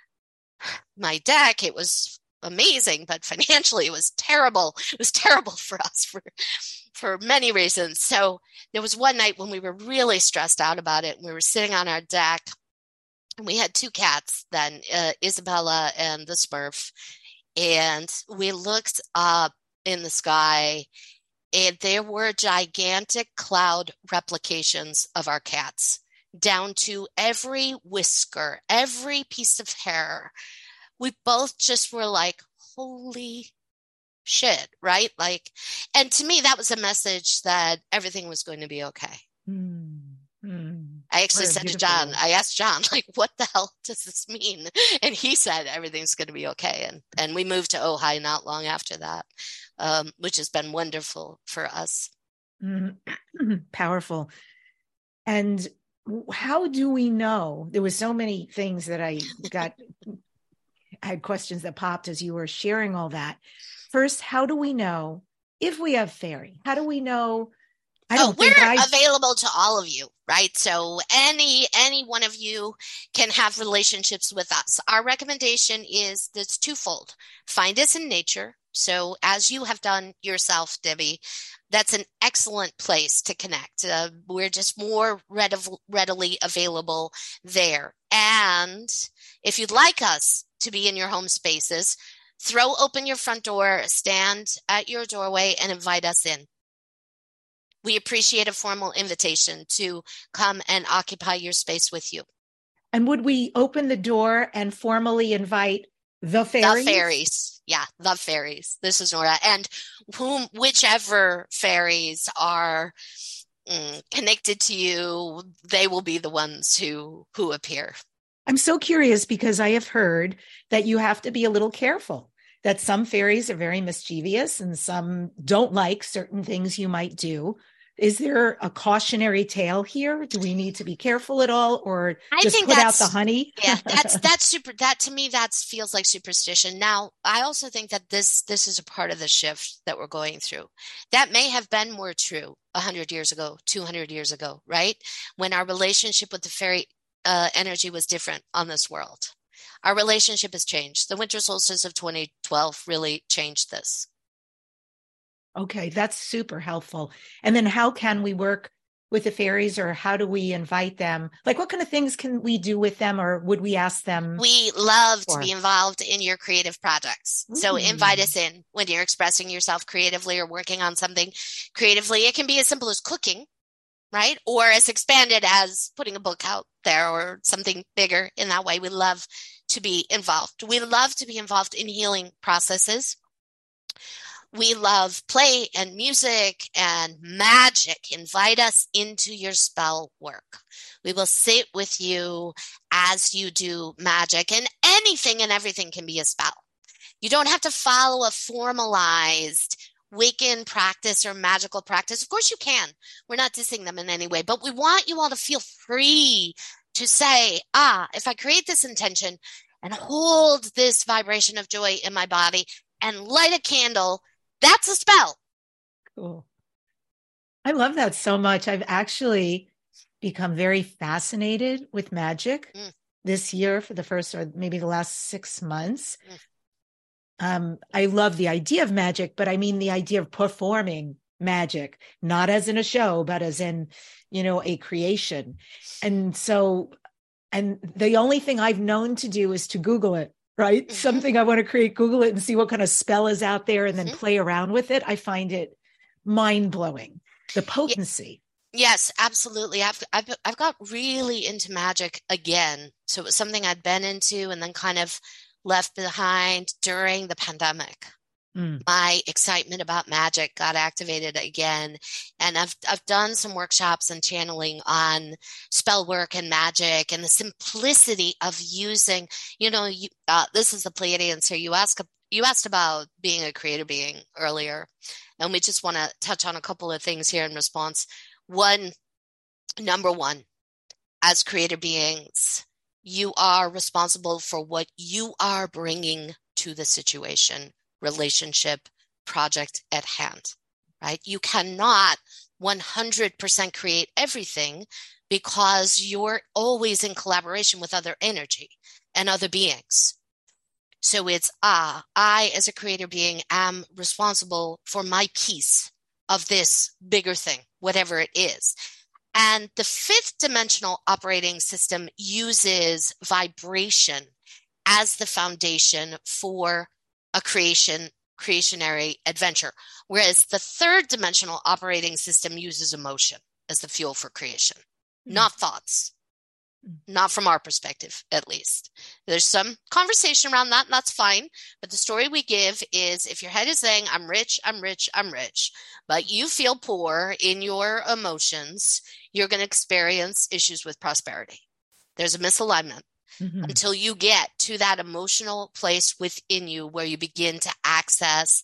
deck. It was amazing, but financially it was terrible. It was terrible for us for many reasons. So there was one night when we were really stressed out about it, and we were sitting on our deck. We had two cats then, Isabella and the Smurf, and we looked up in the sky, and there were gigantic cloud replications of our cats, down to every whisker, every piece of hair. We both just were like, holy shit, right? Like, and to me, that was a message that everything was going to be okay. I actually said to John, I asked John, like, what the hell does this mean? And he said, everything's going to be okay. And we moved to Ojai not long after that, which has been wonderful for us. Powerful. And how do we know? There was so many things that I had questions that popped as you were sharing all that. First, how do we know if we have fairy? How do we know? We're available to all of you, right? So any one of you can have relationships with us. Our recommendation is that's twofold. Find us in nature. So as you have done yourself, Debbie, that's an excellent place to connect. We're just more readily available there. And if you'd like us to be in your home spaces, throw open your front door, stand at your doorway, and invite us in. We appreciate a formal invitation to come and occupy your space with you. And would we open the door and formally invite The The fairies? fairies. Yeah, the fairies. This is Nora. And whichever fairies are connected to you, they will be the ones who appear. I'm so curious because I have heard that you have to be a little careful, that some fairies are very mischievous and some don't like certain things you might do. Is there a cautionary tale here? Do we need to be careful at all, or I just think put out the that's honey? yeah, that's super that to me that feels like superstition. Now, I also think that this is a part of the shift that we're going through. That may have been more true 100 years ago, 200 years ago, right? When our relationship with the fairy energy was different on this world. Our relationship has changed. The winter solstice of 2012 really changed this. Okay, that's super helpful. And then how can we work with the fairies, or how do we invite them? Like, what kind of things can we do with them, or would we ask them We love to be for? involved in your creative projects. So invite Ooh. us in when you're expressing yourself creatively or working on something creatively. It can be as simple as cooking, right? Or as expanded as putting a book out there or something bigger in that way. We love to be involved. We love to be involved in healing processes. We love play and music and magic. Invite us into your spell work. We will sit with you as you do magic, and anything and everything can be a spell. You don't have to follow a formalized Wiccan practice or magical practice. Of course you can. We're not dissing them in any way, but we want you all to feel free to say, if I create this intention and hold this vibration of joy in my body and light a candle, that's a spell. Cool. I love that so much. I've actually become very fascinated with magic this year for the first, or maybe the last 6 months. I love the idea of magic, but I mean the idea of performing magic, not as in a show, but as in, a creation. And so, and the only thing I've known to do is to Google it, right? Something I want to create, Google it and see what kind of spell is out there and then play around with it. I find it mind blowing, the potency. Yes, absolutely. I've got really into magic again. So it was something I'd been into and then kind of left behind during the pandemic. My excitement about magic got activated again, and I've done some workshops and channeling on spell work and magic and the simplicity of using. This is the Pleiadians here. You asked about being a creator being earlier, and we just want to touch on a couple of things here in response. Number one, as creator beings, you are responsible for what you are bringing to the situation, relationship, project at hand, right? You cannot 100% create everything because you're always in collaboration with other energy and other beings. So it's, I as a creator being am responsible for my piece of this bigger thing, whatever it is. And the fifth dimensional operating system uses vibration as the foundation for a creationary adventure, whereas the third dimensional operating system uses emotion as the fuel for creation, not thoughts, not from our perspective, at least. There's some conversation around that, and that's fine. But the story we give is if your head is saying, I'm rich, I'm rich, I'm rich, but you feel poor in your emotions, you're going to experience issues with prosperity. There's a misalignment. Until you get to that emotional place within you where you begin to access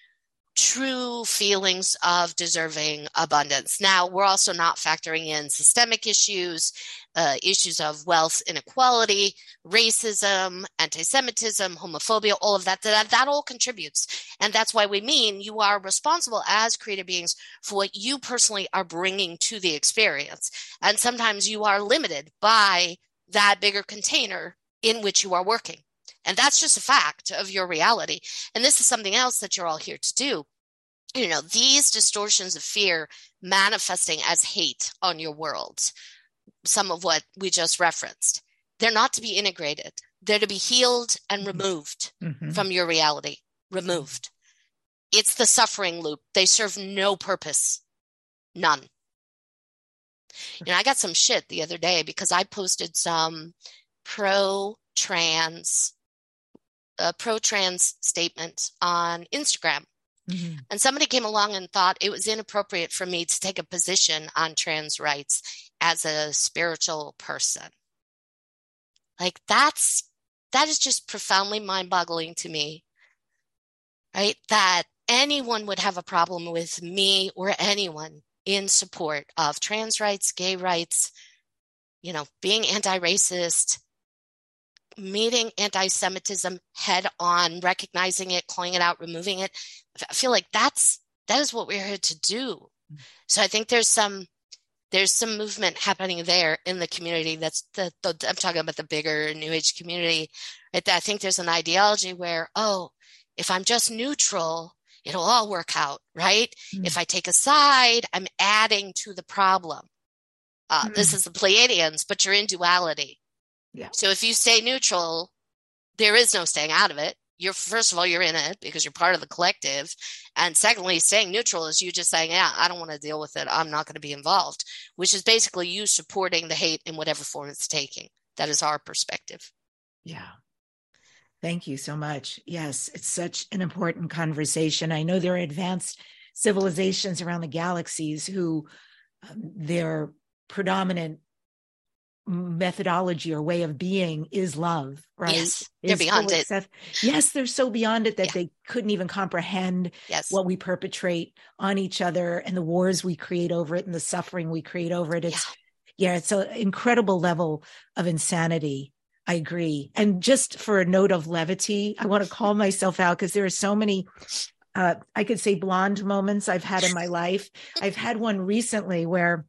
true feelings of deserving abundance. Now, we're also not factoring in systemic issues, issues of wealth inequality, racism, anti-Semitism, homophobia, all of that. That all contributes. And that's why we mean you are responsible as creative beings for what you personally are bringing to the experience. And sometimes you are limited by that bigger container in which you are working. And that's just a fact of your reality. And this is something else that you're all here to do. These distortions of fear manifesting as hate on your world, some of what we just referenced, they're not to be integrated. They're to be healed and removed from your reality. Removed. It's the suffering loop. They serve no purpose. None. I got some shit the other day because I posted some pro-trans a pro-trans statement on Instagram. Mm-hmm. And somebody came along and thought it was inappropriate for me to take a position on trans rights as a spiritual person. Like that is just profoundly mind-boggling to me, right? That anyone would have a problem with me or anyone in support of trans rights, gay rights, being anti-racist, meeting anti-Semitism head on, recognizing it, calling it out, removing it. I feel like that is what we're here to do. So I think there's some movement happening there in the community. That's I'm talking about the bigger New Age community. Right? I think there's an ideology where, if I'm just neutral, it'll all work out, right? Mm-hmm. If I take a side, I'm adding to the problem. This is the Pleiadians, but you're in duality. Yeah. So if you stay neutral, there is no staying out of it. First of all, you're in it because you're part of the collective. And secondly, staying neutral is you just saying, yeah, I don't want to deal with it. I'm not going to be involved, which is basically you supporting the hate in whatever form it's taking. That is our perspective. Yeah. Thank you so much. Yes, it's such an important conversation. I know there are advanced civilizations around the galaxies who their predominant methodology or way of being is love, right? Yes, they're beyond it. Yes, they're so beyond it that they couldn't even comprehend what we perpetrate on each other and the wars we create over it and the suffering we create over it. It's an incredible level of insanity. I agree. And just for a note of levity, I want to call myself out because there are so many, I could say blonde moments I've had in my life. I've had one recently where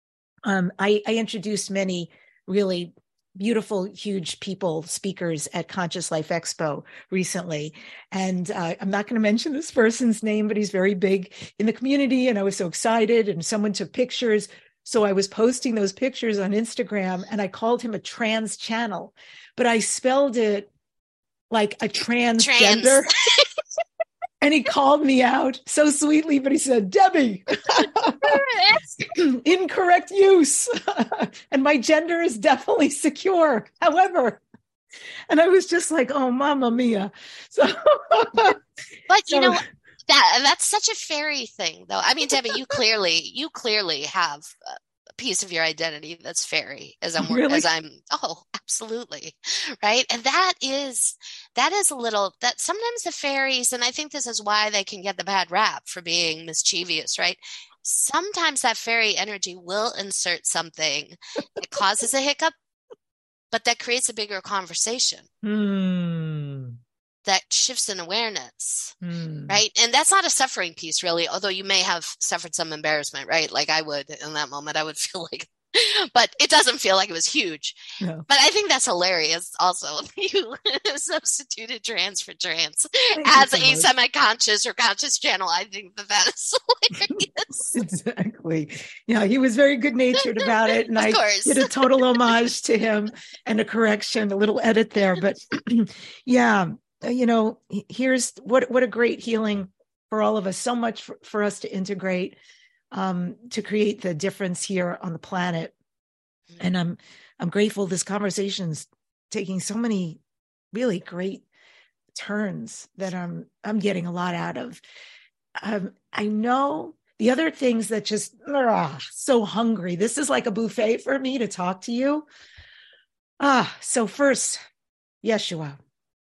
I introduced many really beautiful, huge speakers at Conscious Life Expo recently. And I'm not going to mention this person's name, but he's very big in the community. And I was so excited and someone took pictures. So I was posting those pictures on Instagram and I called him a trans channel, but I spelled it like a transgender. And he called me out so sweetly, but he said, Debbie, incorrect use. And my gender is definitely secure. However, and I was just like, oh, mamma mia. So, but that's such a fairy thing, though. I mean, Debbie, you clearly have a piece of your identity that's fairy absolutely. Right. And that is a little that sometimes the fairies, and I think this is why they can get the bad rap for being mischievous, right? Sometimes that fairy energy will insert something that causes a hiccup, but that creates a bigger conversation. That shifts in awareness, right? And that's not a suffering piece, really, although you may have suffered some embarrassment, right? Like I would in that moment, I would feel like, but it doesn't feel like it was huge. No. But I think that's hilarious also. You substituted trans for trans as a semi-conscious or conscious channel. I think that is hilarious. Exactly. Yeah, he was very good-natured about it. And I did a total homage to him and a correction, a little edit there. But yeah. Here's what a great healing for all of us. So much for us to integrate, to create the difference here on the planet. And I'm grateful this conversation's taking so many really great turns that I'm getting a lot out of. I know the other things that just so hungry. This is like a buffet for me to talk to you. So first, Yeshua.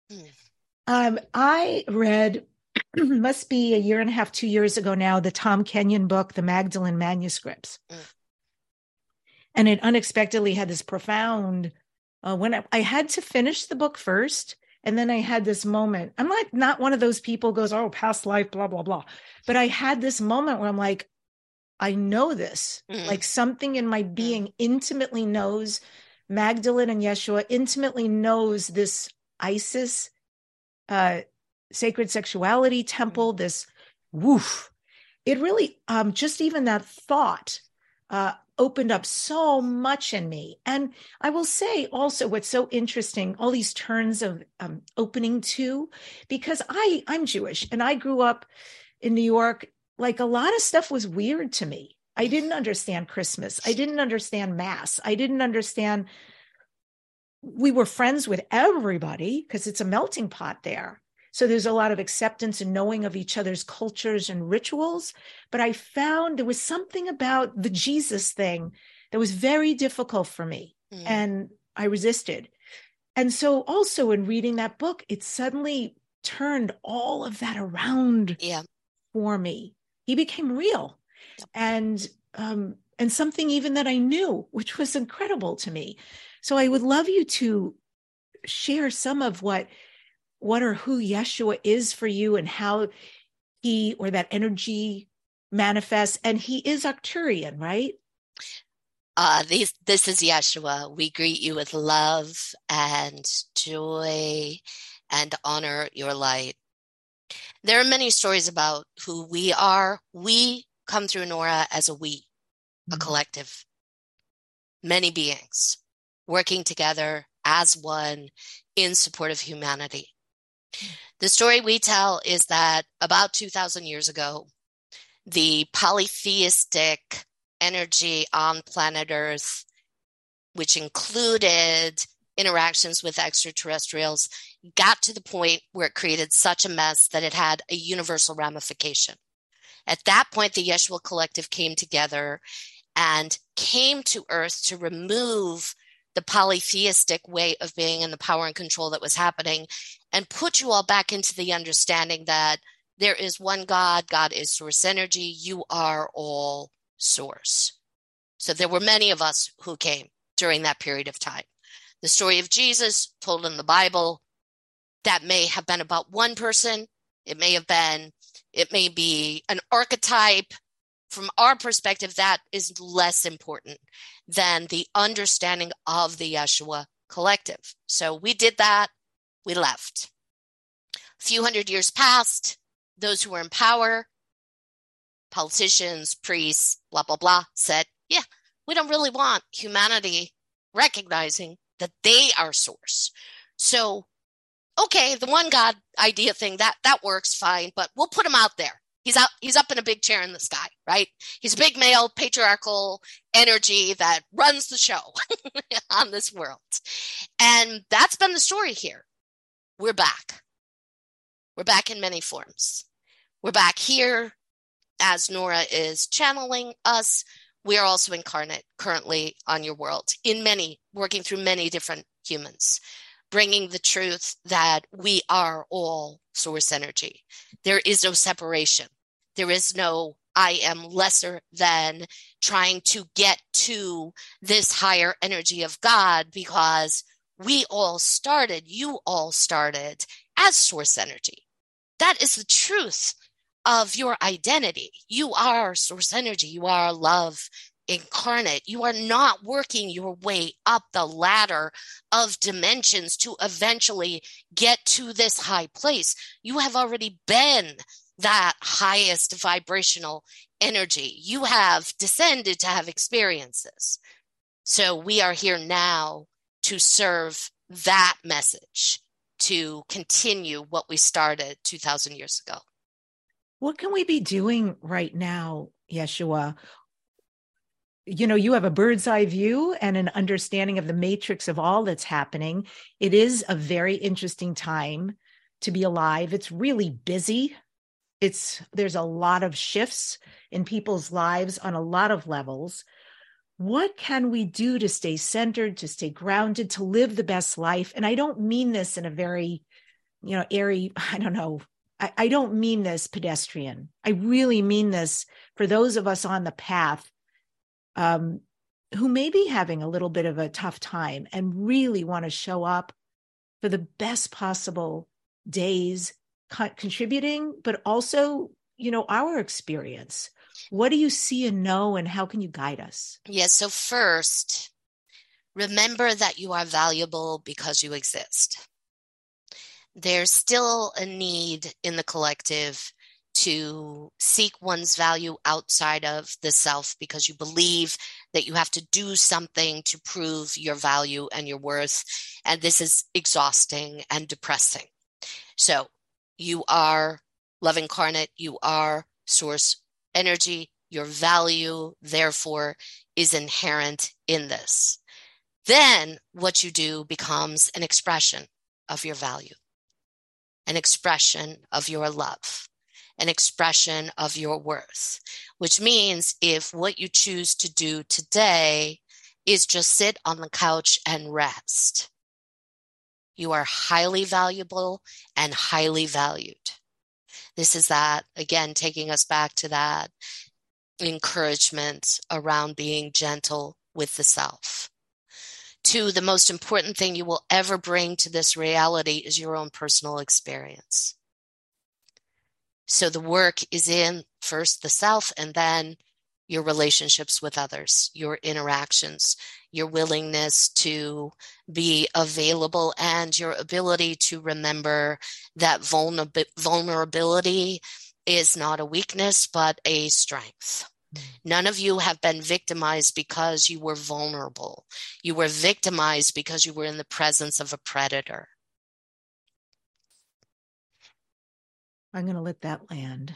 I read, must be a year and a half, 2 years ago now, the Tom Kenyon book, The Magdalene Manuscripts. And it unexpectedly had this profound, when I had to finish the book first, and then I had this moment. I'm like, not one of those people goes, oh, past life, blah, blah, blah. But I had this moment where I'm like, I know this, like something in my being intimately knows Magdalene and Yeshua, intimately knows this Isis sacred sexuality temple, this woof. It really, just even that thought opened up so much in me. And I will say also what's so interesting, all these turns of opening to, because I'm Jewish and I grew up in New York, like a lot of stuff was weird to me. I didn't understand Christmas. I didn't understand Mass. I didn't understand we were friends with everybody because it's a melting pot there. So there's a lot of acceptance and knowing of each other's cultures and rituals. But I found there was something about the Jesus thing that was very difficult for me. And I resisted. And so also in reading that book, it suddenly turned all of that around for me. He became real. And something even that I knew, which was incredible to me. So I would love you to share some of what or who Yeshua is for you and how he or that energy manifests. And he is Arcturian, right? This is Yeshua. We greet you with love and joy and honor your light. There are many stories about who we are. We come through Nora as a we, a collective, many beings working together as one in support of humanity. The story we tell is that about 2,000 years ago, the polytheistic energy on planet Earth, which included interactions with extraterrestrials, got to the point where it created such a mess that it had a universal ramification. At that point, the Yeshua Collective came together and came to Earth to remove the polytheistic way of being and the power and control that was happening, and put you all back into the understanding that there is one God. God is source energy. You are all source. So there were many of us who came during that period of time. The story of Jesus told in the Bible, that may have been about one person. It may be an archetype. From our perspective, that is less important than the understanding of the Yeshua Collective. So we did that. We left. A few hundred years passed. Those who were in power, politicians, priests, blah, blah, blah, said, yeah, we don't really want humanity recognizing that they are source. So, okay, the one God idea thing, that works fine, but we'll put him out there. He's up in a big chair in the sky, right? He's a big male, patriarchal energy that runs the show on this world. And that's been the story here. We're back. We're back in many forms. We're back here as Nora is channeling us. We are also incarnate currently on your world, working through many different humans, bringing the truth that we are all source energy. There is no separation. There is no I am lesser than trying to get to this higher energy of God, because you all started as source energy. That is the truth of your identity. You are source energy. You are love incarnate. You are not working your way up the ladder of dimensions to eventually get to this high place. You have already been that highest vibrational energy. You have descended to have experiences. So we are here now to serve that message, to continue what we started 2,000 years ago. What can we be doing right now, Yeshua? You know, you have a bird's eye view and an understanding of the matrix of all that's happening. It is a very interesting time to be alive. It's really busy. There's a lot of shifts in people's lives on a lot of levels. What can we do to stay centered, to stay grounded, to live the best life? And I don't mean this in a very, airy, I don't mean this pedestrian. I really mean this for those of us on the path who may be having a little bit of a tough time and really want to show up for the best possible days, contributing, but also, our experience. What do you see and know, and how can you guide us? Yes. So first, remember that you are valuable because you exist. There's still a need in the collective to seek one's value outside of the self, because you believe that you have to do something to prove your value and your worth. And this is exhausting and depressing. So you are love incarnate. You are source energy. Your value, therefore, is inherent in this. Then what you do becomes an expression of your value, an expression of your love, an expression of your worth, which means if what you choose to do today is just sit on the couch and rest, you are highly valuable and highly valued. This is that, again, taking us back to that encouragement around being gentle with the self. Two, the most important thing you will ever bring to this reality is your own personal experience. So the work is in first the self, and then your relationships with others, your interactions, your willingness to be available, and your ability to remember that vulnerability is not a weakness, but a strength. None of you have been victimized because you were vulnerable. You were victimized because you were in the presence of a predator. I'm going to let that land.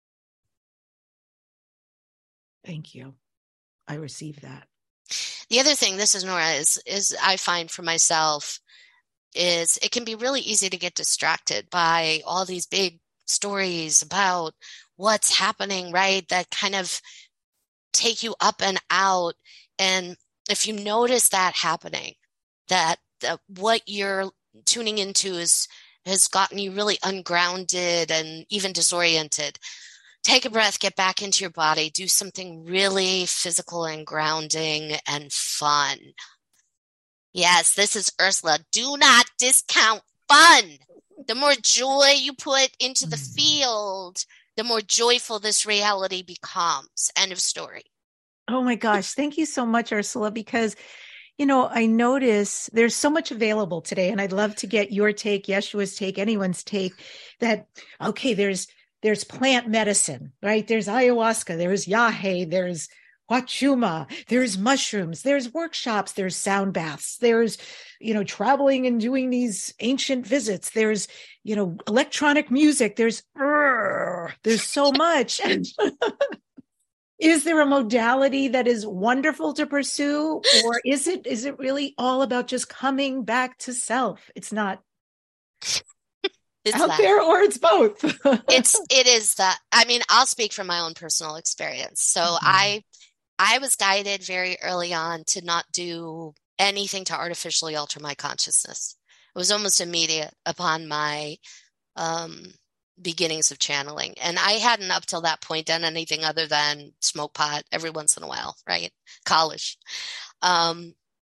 Thank you. I received that. The other thing, this is Nora, is I find for myself is it can be really easy to get distracted by all these big stories about what's happening, right? That kind of take you up and out. And if you notice that happening, that what you're tuning into has gotten you really ungrounded and even disoriented, take a breath, get back into your body, do something really physical and grounding and fun. Yes, this is Ursula. Do not discount fun. The more joy you put into the field, the more joyful this reality becomes. End of story. Oh my gosh. Thank you so much, Ursula, because, I notice there's so much available today, and I'd love to get your take, Yeshua's take, anyone's take that, okay, there's plant medicine, right? There's ayahuasca, there's yahe, there's Huachuma, there's mushrooms, there's workshops, there's sound baths, there's, traveling and doing these ancient visits, there's, electronic music, there's so much. Is there a modality that is wonderful to pursue, or is it really all about just coming back to self? It's not. It's out that. There, or it's both. It is that. I mean, I'll speak from my own personal experience. So I was guided very early on to not do anything to artificially alter my consciousness. It was almost immediate upon my beginnings of channeling. And I hadn't up till that point done anything other than smoke pot every once in a while, right? College. So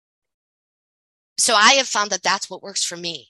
I have found that that's what works for me.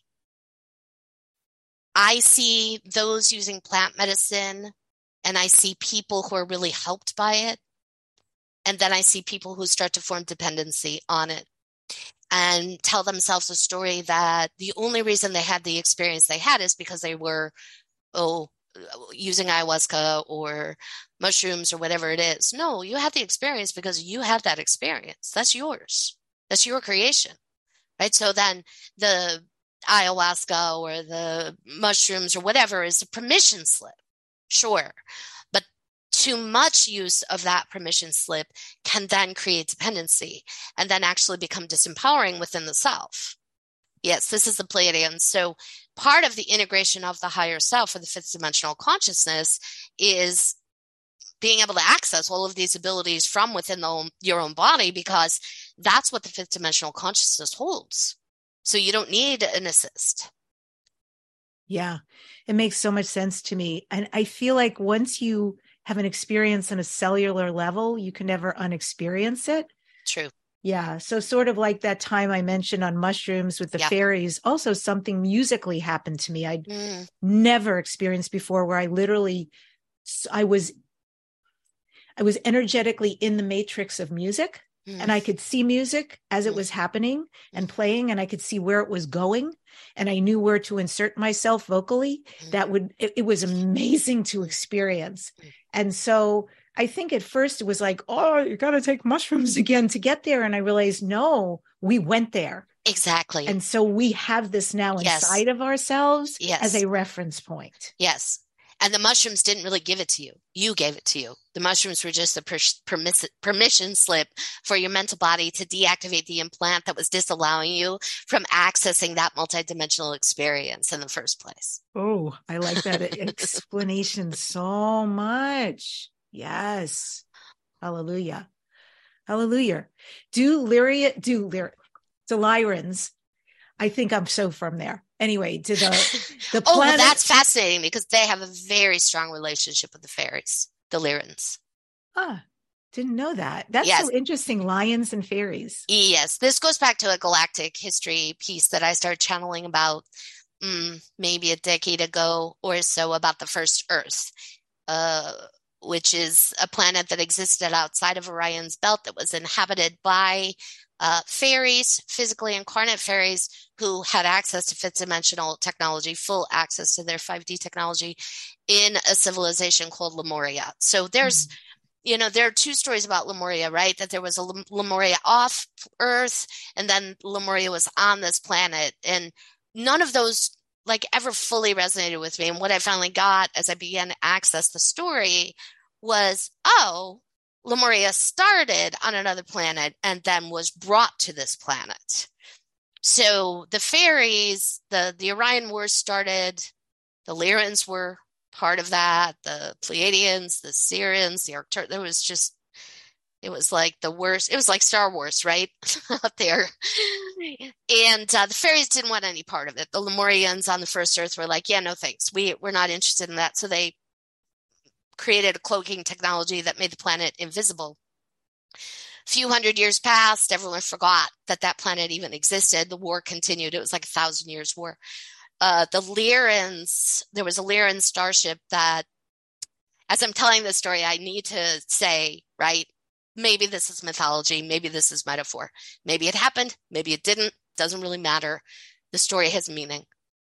I see those using plant medicine, and I see people who are really helped by it. And then I see people who start to form dependency on it and tell themselves a story that the only reason they had the experience they had is because they were using ayahuasca or mushrooms or whatever it is. No, you had the experience because you had that experience. That's yours. That's your creation, right? So then the ayahuasca or the mushrooms or whatever is a permission slip. Sure. But too much use of that permission slip can then create dependency and then actually become disempowering within the self. Yes, this is the Pleiadians. So part of the integration of the higher self or the fifth dimensional consciousness is being able to access all of these abilities from within your own body, because that's what the fifth dimensional consciousness holds. So you don't need an assist. Yeah, it makes so much sense to me. And I feel like once you have an experience on a cellular level, you can never unexperience it. True. Yeah. So sort of like that time I mentioned on mushrooms with the fairies, also something musically happened to me. I'd never experienced before, where I was energetically in the matrix of music, and I could see music as it was happening and playing, and I could see where it was going, and I knew where to insert myself vocally. It was amazing to experience. And so I think at first it was like, oh, you got to take mushrooms again to get there. And I realized, no, we went there. Exactly. And so we have this now inside of ourselves as a reference point. Yes. And the mushrooms didn't really give it to you. You gave it to you. The mushrooms were just a permission slip for your mental body to deactivate the implant that was disallowing you from accessing that multidimensional experience in the first place. Oh, I like that explanation so much. Yes. Hallelujah. Hallelujah. Delirans. I think I'm so from there. Anyway, to the Oh, well, planet. that's fascinating because they have a very strong relationship with the fairies, the Lyrans. Ah, didn't know that. That's Yes. so interesting. Lions and fairies. Yes, this goes back to a galactic history piece that I started channeling about maybe a decade ago or so about the first Earth, which is a planet that existed outside of Orion's belt that was inhabited by fairies, physically incarnate fairies who had access to fifth dimensional technology, full access to their 5D technology in a civilization called Lemuria. So there's, there are two stories about Lemuria, right? That there was a Lemuria off Earth, and then Lemuria was on this planet. And none of those ever fully resonated with me. And what I finally got as I began to access the story was, Lemuria started on another planet and then was brought to this planet. So the fairies, the Orion Wars started, the Lyrans were part of that, the Pleiadians, the Sirians, the Arcturians. It was like the worst. It was like Star Wars, right? Out there. And the fairies didn't want any part of it. The Lemurians on the first Earth were like, yeah, no thanks. We're not interested in that. So they created a cloaking technology that made the planet invisible. A few hundred years passed. Everyone forgot that planet even existed. The war continued. It was like 1,000 years war. The Lyrans, there was a Lyran starship that, as I'm telling this story, I need to say, right, maybe this is mythology, maybe this is metaphor. Maybe it happened, maybe it didn't, doesn't really matter. The story has meaning.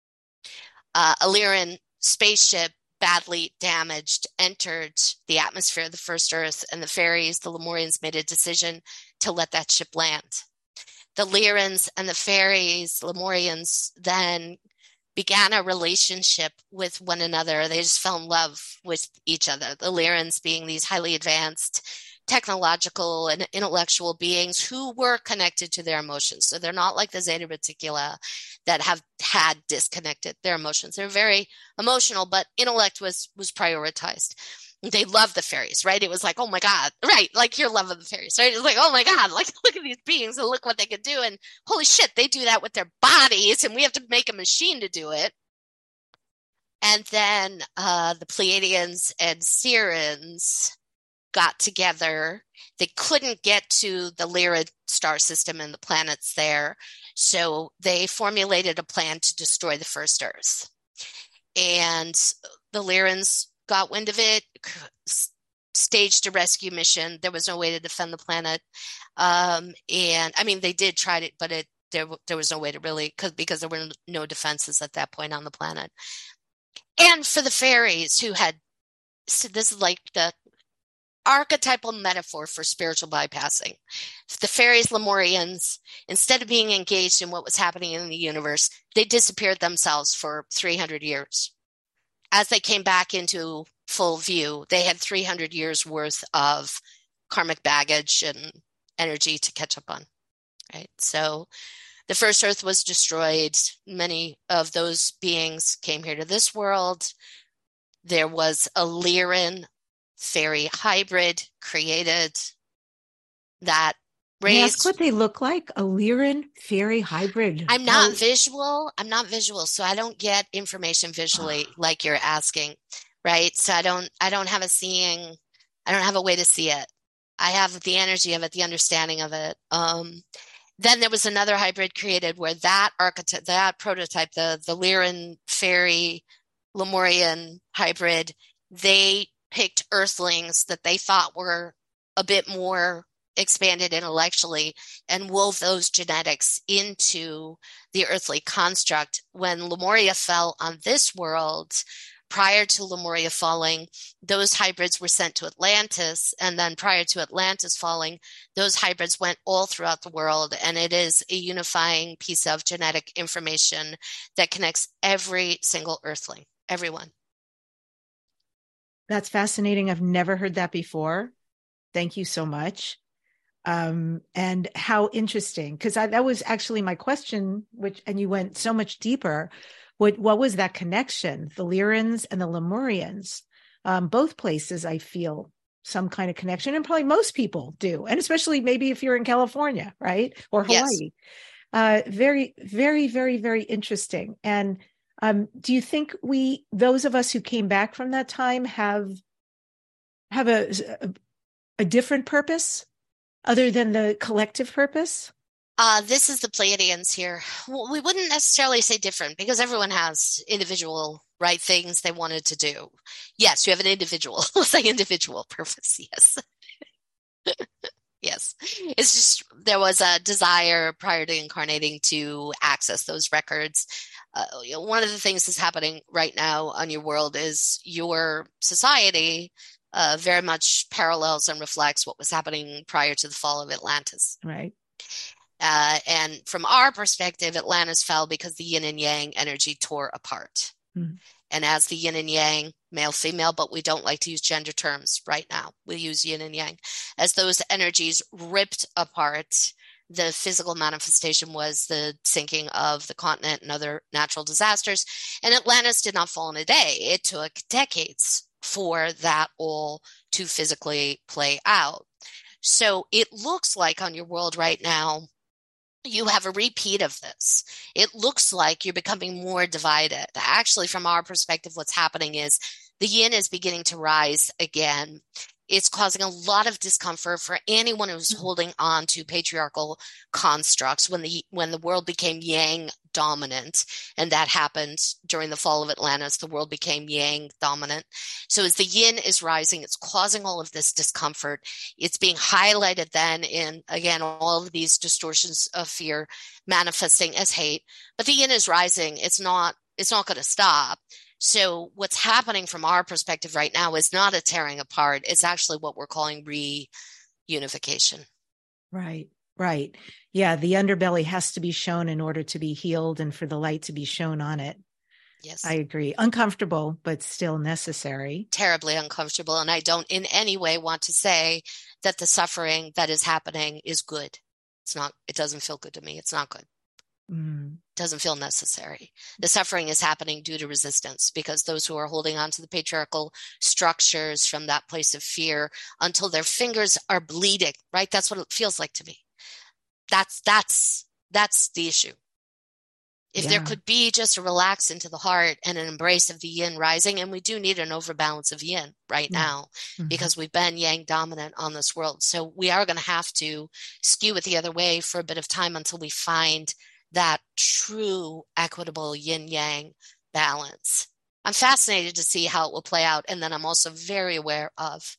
A Lyran spaceship, badly damaged, entered the atmosphere of the first Earth, and the fairies, the Lemurians, made a decision to let that ship land. The Lyrans and the fairies, Lemurians, then began a relationship with one another. They just fell in love with each other. The Lyrans being these highly advanced technological and intellectual beings who were connected to their emotions. So they're not like the Zeta Reticula that have had disconnected their emotions. They're very emotional, but intellect was prioritized. They love the fairies, right? It was like, oh my God, right? Like your love of the fairies, right? It's like, oh my God, like look at these beings and look what they could do. And holy shit, they do that with their bodies and we have to make a machine to do it. And then the Pleiadians and Sirians got together. They couldn't get to the Lyra star system and the planets there. So they formulated a plan to destroy the first Earth. And the Lyrans got wind of it, staged a rescue mission. There was no way to defend the planet. And I mean, they did try it, but there was no way to really, because there were no defenses at that point on the planet. And for the fairies who had, so this is like the archetypal metaphor for spiritual bypassing. The fairies, Lemurians, instead of being engaged in what was happening in the universe, they disappeared themselves for 300 years. As they came back into full view, they had 300 years worth of karmic baggage and energy to catch up on, right? So the first Earth was destroyed. Many of those beings came here to this world. There was a Lyran fairy hybrid created that raised. Ask what they look like. A Lyran fairy hybrid. I'm not visual, so I don't get information visually like you're asking, right? So I don't have I don't have a way to see it. I have the energy of it, the understanding of it. Then there was another hybrid created where that archetype, that prototype, the Lyran fairy Lemurian hybrid, they picked Earthlings that they thought were a bit more expanded intellectually and wove those genetics into the earthly construct. When Lemuria fell on this world, prior to Lemuria falling, those hybrids were sent to Atlantis. And then prior to Atlantis falling, those hybrids went all throughout the world. And it is a unifying piece of genetic information that connects every single Earthling, everyone. That's fascinating. I've never heard that before. Thank you so much. And how interesting, because that was actually my question, and you went so much deeper. What was that connection? The Lyrans and the Lemurians, both places I feel some kind of connection, and probably most people do, and especially maybe if you're in California, right? Or Hawaii. Yes. Very, very, very, very interesting. And do you think those of us who came back from that time have a different purpose other than the collective purpose? This is the Pleiadians here. Well, we wouldn't necessarily say different because everyone has individual right things they wanted to do. Yes, you have an individual, let's say individual purpose. Yes. Yes. It's just there was a desire prior to incarnating to access those records. One of the things that's happening right now on your world is your society very much parallels and reflects what was happening prior to the fall of Atlantis. Right. And from our perspective, Atlantis fell because the yin and yang energy tore apart. Mm-hmm. And as the yin and yang, male, female, but we don't like to use gender terms right now. We use yin and yang. As those energies ripped apart, the physical manifestation was the sinking of the continent and other natural disasters. And Atlantis did not fall in a day. It took decades for that all to physically play out. So it looks like on your world right now, you have a repeat of this. It looks like you're becoming more divided. Actually, from our perspective, what's happening is the yin is beginning to rise again. It's causing a lot of discomfort for anyone who's holding on to patriarchal constructs when the world became yang dominant, and that happened during the fall of Atlantis. The world became yang dominant. So as the yin is rising, it's causing all of this discomfort. It's being highlighted then in, again, all of these distortions of fear manifesting as hate. But the yin is rising. It's not going to stop. So what's happening from our perspective right now is not a tearing apart. It's actually what we're calling reunification. Right, right. Yeah, the underbelly has to be shown in order to be healed and for the light to be shown on it. Yes. I agree. Uncomfortable, but still necessary. Terribly uncomfortable. And I don't in any way want to say that the suffering that is happening is good. It doesn't feel good to me. It's not good. Doesn't feel necessary. The suffering is happening due to resistance because those who are holding on to the patriarchal structures from that place of fear until their fingers are bleeding, right? That's what it feels like to me. That's the issue. If there could be just a relax into the heart and an embrace of the yin rising, and we do need an overbalance of yin right now because we've been yang dominant on this world. So we are going to have to skew it the other way for a bit of time until we find that true equitable yin-yang balance. I'm fascinated to see how it will play out. And then I'm also very aware of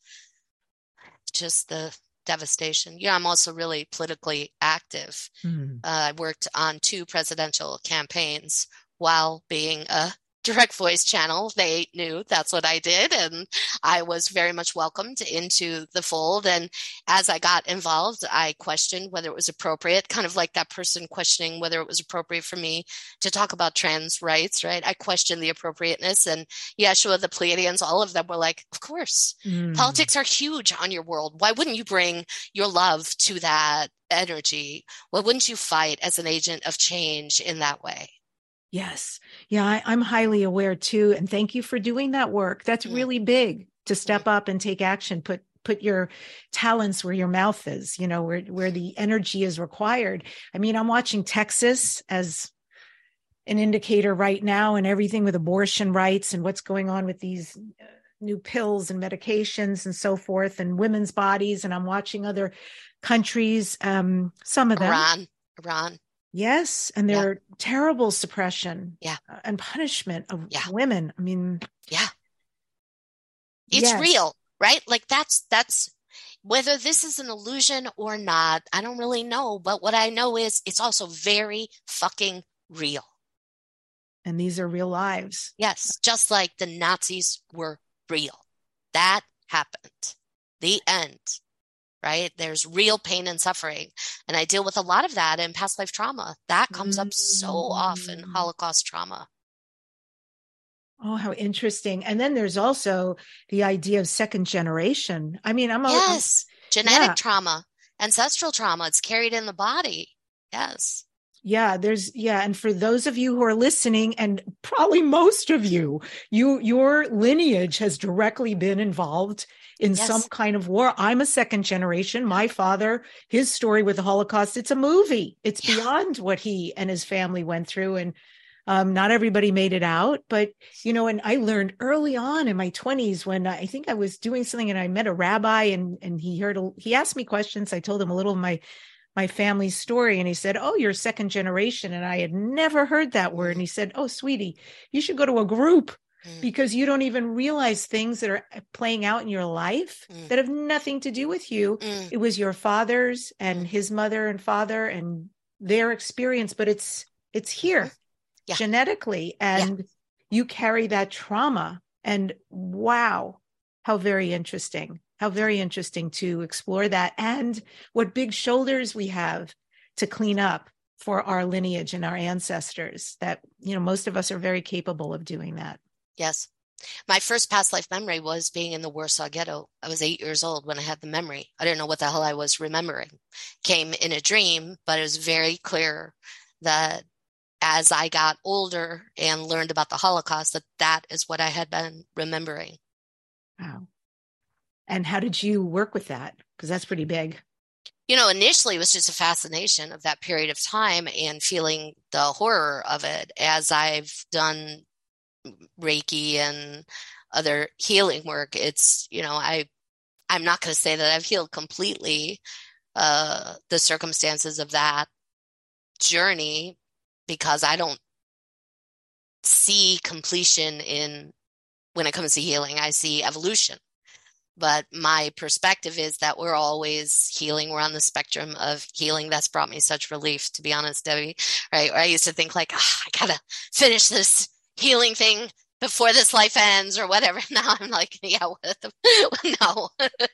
just the devastation. I'm also really politically active. I worked on 2 presidential campaigns while being a direct voice channel. They knew that's what I did, and I was very much welcomed into the fold. And as I got involved, I questioned whether it was appropriate, kind of like that person questioning whether it was appropriate for me to talk about trans rights, right? I questioned the appropriateness, and Yeshua, the Pleiadians, all of them were like, of course, politics are huge on your world. Why wouldn't you bring your love to that energy? Why wouldn't you fight as an agent of change in that way? Yes. Yeah, I'm highly aware too. And thank you for doing that work. That's really big to step up and take action, put your talents where your mouth is, where the energy is required. I mean, I'm watching Texas as an indicator right now, and everything with abortion rights and what's going on with these new pills and medications and so forth, and women's bodies. And I'm watching other countries, some of them. Iran. Yes. And their terrible suppression and punishment of women. I mean, it's real, right? Like that's whether this is an illusion or not, I don't really know. But what I know is it's also very fucking real. And these are real lives. Yes. Just like the Nazis were real. That happened. The end. Right? There's real pain and suffering. And I deal with a lot of that in past life trauma. That comes up so often, Holocaust trauma. Oh, how interesting. And then there's also the idea of second generation. I mean, Yes. Genetic yeah, trauma, ancestral trauma. It's carried in the body. Yes. yeah, and for those of you who are listening, and probably most of you, your lineage has directly been involved in some Yes. kind of war. I'm a second generation. My father, his story with the Holocaust, it's a movie. It's Yeah. beyond what he and his family went through. And not everybody made it out, but and I learned early on in my 20s when I think I was doing something and I met a rabbi and he asked me questions. I told him a little of my family's story and he said, "Oh, you're second generation." And I had never heard that word. And he said, "Oh, sweetie, you should go to a group because you don't even realize things that are playing out in your life that have nothing to do with you. It was your father's and his mother and father and their experience, but it's here." Yeah. Genetically, and you carry that trauma. And wow, how very interesting to explore that, and what big shoulders we have to clean up for our lineage and our ancestors, that most of us are very capable of doing that. Yes. My first past life memory was being in the Warsaw Ghetto. I was 8 years old when I had the memory. I didn't know what the hell I was remembering. Came in a dream, but it was very clear that as I got older and learned about the Holocaust, that is what I had been remembering. Wow. And how did you work with that? Because that's pretty big. Initially it was just a fascination of that period of time and feeling the horror of it. As I've done Reiki and other healing work, it's, I'm not going to say that I've healed completely the circumstances of that journey, because I don't see completion when it comes to healing. I see evolution. But my perspective is that we're always healing. We're on the spectrum of healing. That's brought me such relief, to be honest, Debbie. Right? I used to think like, I gotta finish this healing thing before this life ends or whatever. Now I'm like, yeah, no.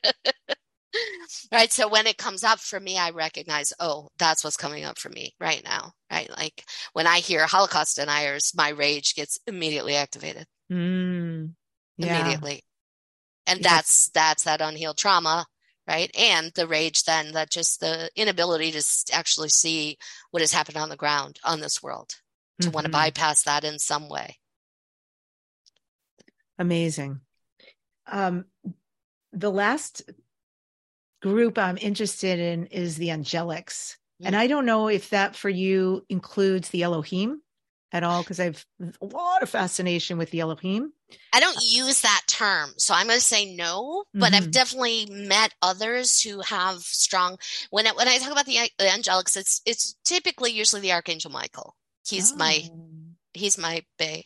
Right. So when it comes up for me, I recognize, oh, that's what's coming up for me right now. Right. Like when I hear Holocaust deniers, my rage gets immediately activated. Immediately. And that's that unhealed trauma. Right. And the rage then, that just the inability to actually see what has happened on the ground on this world, to want to bypass that in some way. Amazing. The last group I'm interested in is the angelics. And I don't know if that for you includes the Elohim at all, because I've a lot of fascination with the Elohim. I don't use that term, so I'm going to say no, but I've definitely met others who have strong, when I talk about the angelics, it's typically usually the Archangel Michael. He's my bae.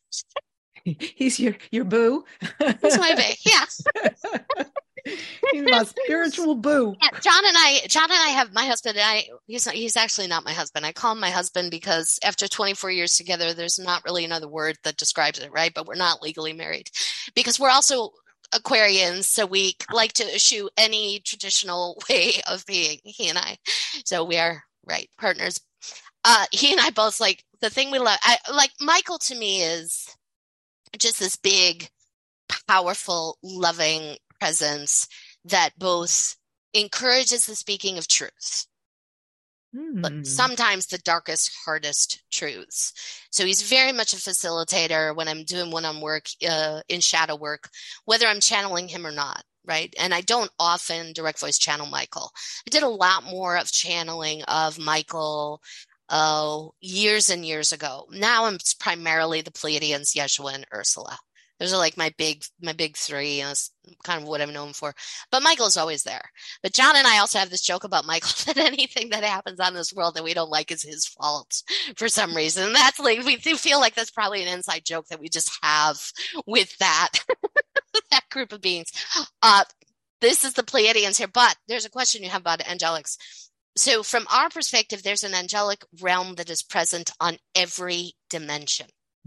He's your boo. He's my bae. Yeah. He's my spiritual boo. Yeah, John and I have, my husband and I, he's actually not my husband. I call him my husband because after 24 years together, there's not really another word that describes it, right? But we're not legally married because we're also Aquarians. So we like to eschew any traditional way of being, he and I. So we are, right, partners. He and I both, like, the thing we love, like Michael to me is just this big, powerful, loving presence that both encourages the speaking of truth, but sometimes the darkest, hardest truths. So he's very much a facilitator when I'm doing one-on-one work, in shadow work, whether I'm channeling him or not, right? And I don't often direct voice channel Michael. I did a lot more of channeling of Michael years and years ago. Now I'm primarily the Pleiadians, Yeshua, and Ursula. Those are like my big three, and that's kind of what I'm known for. But Michael's always there. But John and I also have this joke about Michael, that anything that happens on this world that we don't like is his fault for some reason. And that's like, we do feel like that's probably an inside joke that we just have with that, that group of beings. This is the Pleiadians here, but there's a question you have about angelics. So from our perspective, there's an angelic realm that is present on every dimension.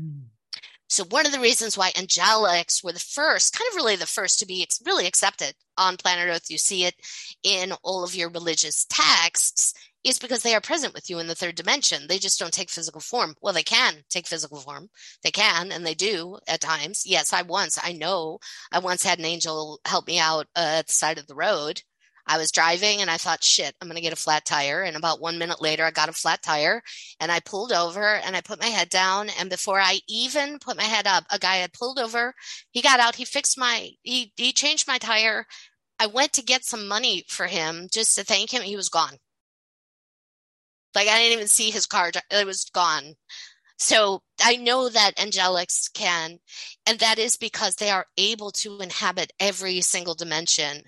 So one of the reasons why angelics were the first, kind of really the first to be really accepted on planet Earth, you see it in all of your religious texts, is because they are present with you in the third dimension. They just don't take physical form. Well, they can take physical form. They can, and they do at times. Yes, I once had an angel help me out at the side of the road. I was driving and I thought, shit, I'm going to get a flat tire. And about 1 minute later, I got a flat tire and I pulled over and I put my head down. And before I even put my head up, a guy had pulled over. He got out. He fixed he changed my tire. I went to get some money for him just to thank him. He was gone. Like, I didn't even see his car. It was gone. So I know that angelics can, and that is because they are able to inhabit every single dimension.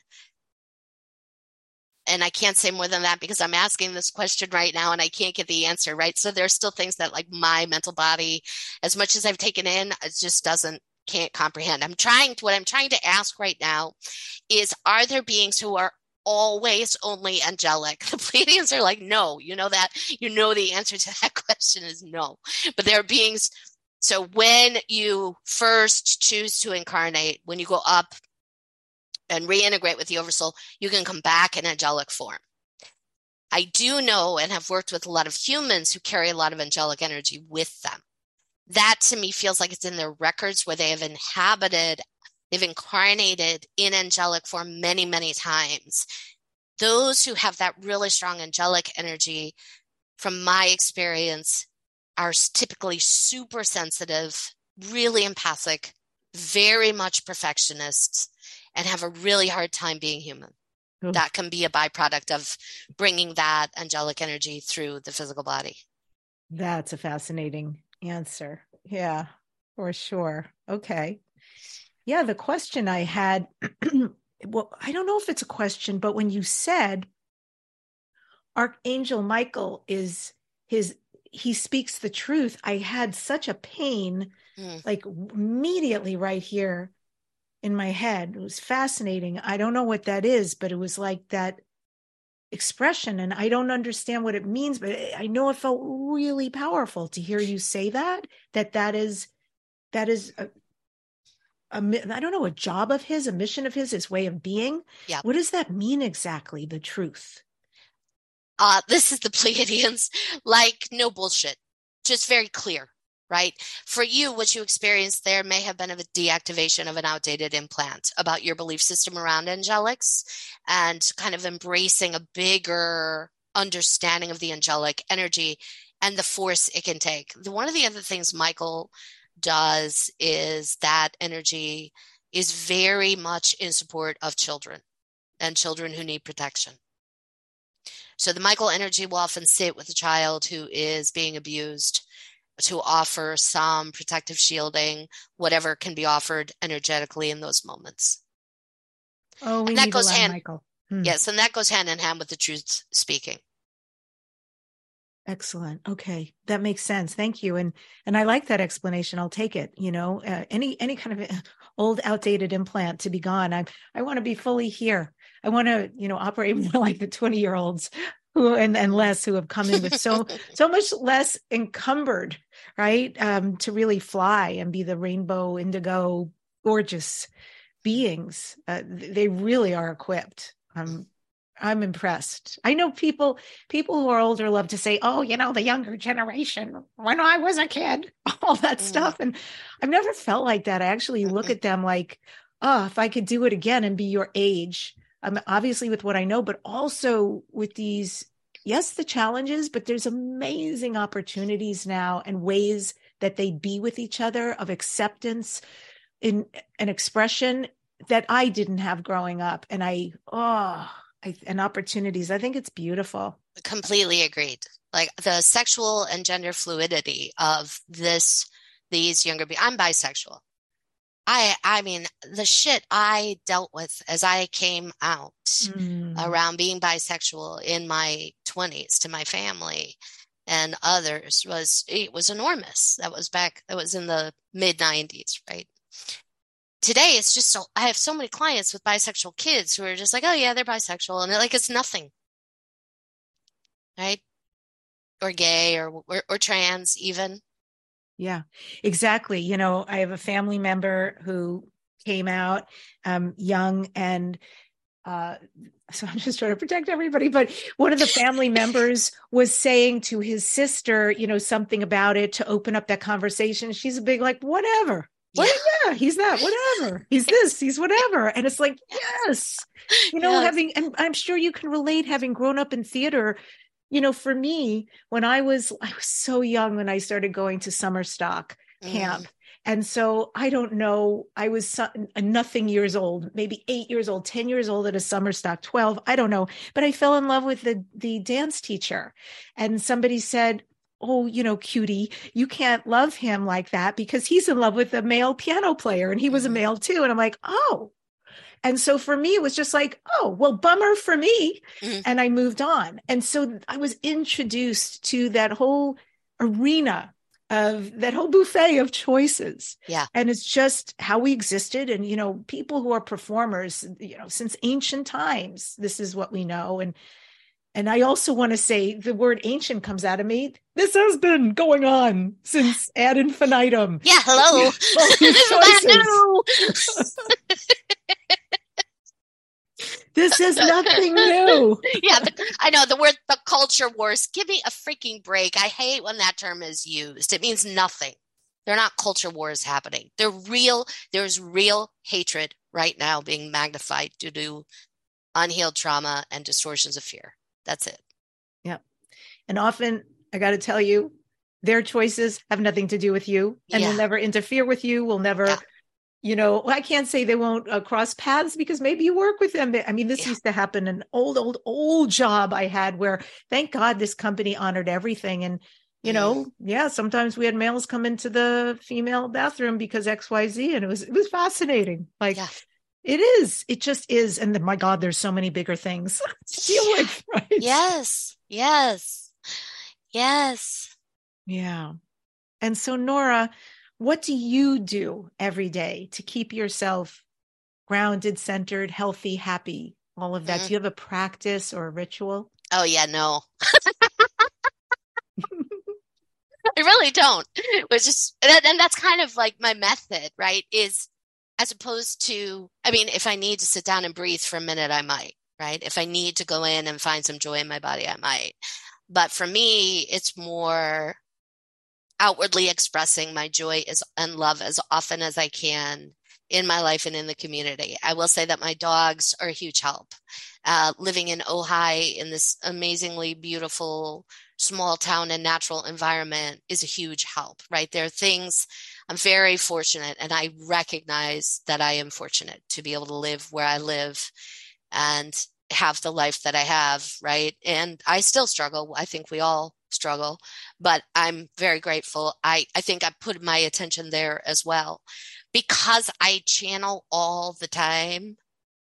And I can't say more than that because I'm asking this question right now and I can't get the answer, right? So there's still things that like my mental body, as much as I've taken in, it just can't comprehend. What I'm trying to ask right now is, are there beings who are always only angelic? The Pleiadians are like, no, you know that, the answer to that question is no. But there are beings. So when you first choose to incarnate, when you go up and reintegrate with the Oversoul, you can come back in angelic form. I do know and have worked with a lot of humans who carry a lot of angelic energy with them. That to me feels like it's in their records where they have they've incarnated in angelic form many, many times. Those who have that really strong angelic energy, from my experience, are typically super sensitive, really empathic, very much perfectionists, and have a really hard time being human. Ooh. That can be a byproduct of bringing that angelic energy through the physical body. That's a fascinating answer. Yeah, for sure. Okay. Yeah, the question I had, well, I don't know if it's a question, but when you said Archangel Michael he speaks the truth, I had such a pain, like immediately right here in my head. It was fascinating. I don't know what that is, but it was like that expression, and I don't understand what it means, but I know it felt really powerful to hear you say that is I don't know, a job of his, a mission of his way of being. Yeah. What does that mean exactly? The truth. This is the Pleiadians, like no bullshit, just very clear. Right? For you, what you experienced there may have been a deactivation of an outdated implant about your belief system around angelics and kind of embracing a bigger understanding of the angelic energy and the force it can take. One of the other things Michael does is that energy is very much in support of children and children who need protection. So the Michael energy will often sit with a child who is being abused, to offer some protective shielding, whatever can be offered energetically in those moments. Oh, we need a lot of Michael. Yes, and that goes hand in hand with the truth speaking. Excellent. Okay, that makes sense. Thank you, and I like that explanation. I'll take it. Any kind of old, outdated implant to be gone. I want to be fully here. I want to, operate more like the 20-year-olds who and less who have come in with so much less encumbered, right? To really fly and be the rainbow, indigo, gorgeous beings. They really are equipped. I'm impressed. I know people who are older love to say, oh, the younger generation, when I was a kid, all that stuff. And I've never felt like that. I actually look at them like, oh, if I could do it again and be your age, obviously with what I know, but also with these, yes, the challenges, but there's amazing opportunities now and ways that they be with each other of acceptance in an expression that I didn't have growing up. And and opportunities. I think it's beautiful. Completely agreed. Like the sexual and gender fluidity of these younger people. I'm bisexual. I mean, the shit I dealt with as I came out around being bisexual in my 20s to my family and others was enormous. That was in the mid 90s, right? Today, it's just I have so many clients with bisexual kids who are just like, oh yeah, they're bisexual. And it's nothing, right? Or gay or trans even. Yeah, exactly. I have a family member who came out young, and so I'm just trying to protect everybody, but one of the family members was saying to his sister, something about it to open up that conversation. She's a big, like, whatever. Yeah. He's that, whatever. He's this, he's whatever. And it's like, yes, Yes. and I'm sure you can relate, having grown up in theater. For me, when I was so young when I started going to summer stock camp. And so I don't know, I was nothing years old, maybe 8 years old, 10 years old at a summer stock, 12, I don't know. But I fell in love with the dance teacher. And somebody said, oh, cutie, you can't love him like that because he's in love with a male piano player. And he was a male too. And I'm like, oh. And so for me, it was just like, oh, well, bummer for me. And I moved on. And so I was introduced to that whole arena of that whole buffet of choices. Yeah. And it's just how we existed. And, people who are performers, since ancient times, this is what we know. And I also want to say the word ancient comes out of me. This has been going on since ad infinitum. Yeah. Hello. Choices. This is nothing new. Yeah, I know the culture wars. Give me a freaking break. I hate when that term is used. It means nothing. They're not culture wars happening. They're real. There's real hatred right now being magnified due to unhealed trauma and distortions of fear. That's it. Yeah. And often, I got to tell you, their choices have nothing to do with you and will never interfere with you, will never... I can't say they won't cross paths because maybe you work with them. I mean, this used to happen in an old job I had where, thank God, this company honored everything. And, sometimes we had males come into the female bathroom because XYZ, and it was fascinating. Like, it is. It just is. And then, my God, there's so many bigger things to deal with, right? Yes. Yes. Yes. Yeah. And so, Nora, what do you do every day to keep yourself grounded, centered, healthy, happy, all of that? Do you have a practice or a ritual? Oh, yeah, no. I really don't. And that's kind of like my method, right? Is as opposed to, I mean, if I need to sit down and breathe for a minute, I might, right? If I need to go in and find some joy in my body, I might. But for me, it's more outwardly expressing my joy and love as often as I can in my life and in the community. I will say that my dogs are a huge help. Living in Ojai in this amazingly beautiful small town and natural environment is a huge help, right? There are things I'm very fortunate, and I recognize that I am fortunate to be able to live where I live and have the life that I have, right? And I still struggle. I think we all struggle, but I'm very grateful. I think I put my attention there as well because I channel all the time.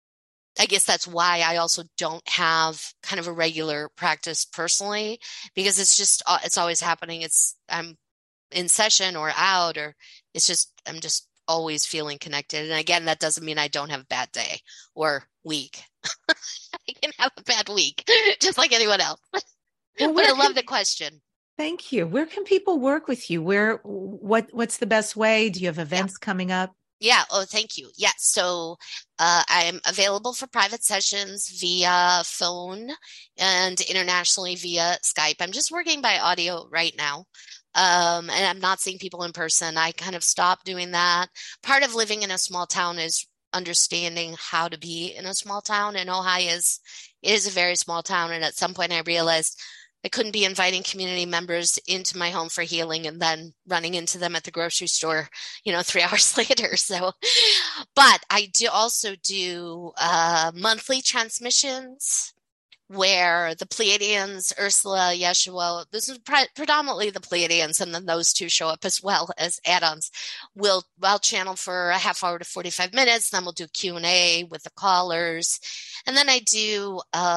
I guess that's why I also don't have kind of a regular practice personally, because it's always happening. I'm in session or out, or I'm just always feeling connected. And again, that doesn't mean I don't have a bad day or week. I can have a bad week just like anyone else. Well, but I love the question. Thank you. Where can people work with you? What's the best way? Do you have events coming up? Yeah. Oh, thank you. Yeah. So I'm available for private sessions via phone and internationally via Skype. I'm just working by audio right now. And I'm not seeing people in person. I kind of stopped doing that. Part of living in a small town is understanding how to be in a small town. And Ojai is a very small town. And at some point I realized I couldn't be inviting community members into my home for healing and then running into them at the grocery store, 3 hours later. So, but I also do monthly transmissions where the Pleiadians, Ursula, Yeshua, this is predominantly the Pleiadians, and then those two show up as well as add-ons. I'll channel for a half hour to 45 minutes, then we'll do Q&A with the callers. And then I do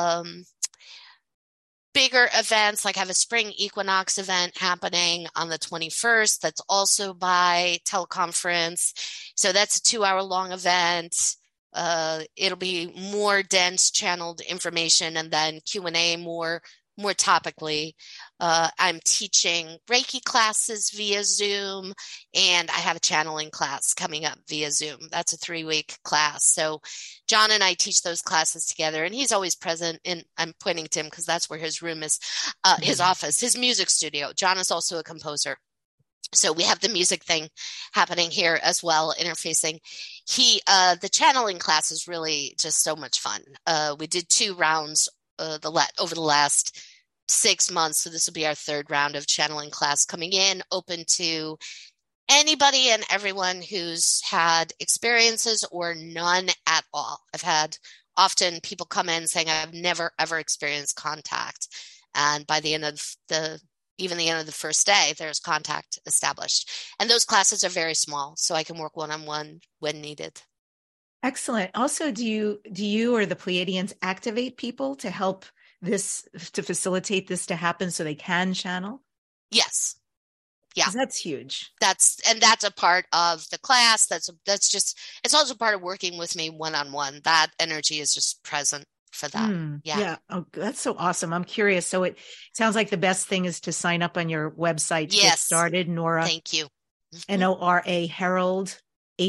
bigger events, like I have a spring equinox event happening on the 21st. That's also by teleconference. So that's a 2-hour long event. It'll be more dense channeled information, and then Q&A more more topically, I'm teaching Reiki classes via Zoom, and I have a channeling class coming up via Zoom. That's a 3-week class. So John and I teach those classes together, and he's always present. And I'm pointing to him because that's where his room is, his office, his music studio. John is also a composer. So we have the music thing happening here as well, interfacing. The channeling class is really just so much fun. We did 2 rounds over the last 6 months. So this will be our 3rd round of channeling class coming in, open to anybody and everyone who's had experiences or none at all. I've had often people come in saying, I've never, ever experienced contact. And by the end of the end of the first day, there's contact established. And those classes are very small, so I can work one-on-one when needed. Excellent. Also, do you or the Pleiadians activate people to help to facilitate this to happen so they can channel? Yes. Yeah. That's huge. That's a part of the class. It's also part of working with me one-on-one. That energy is just present for that. Yeah. Oh, that's so awesome. I'm curious. So it sounds like the best thing is to sign up on your website to get started, Nora. Thank you. Nora Herold,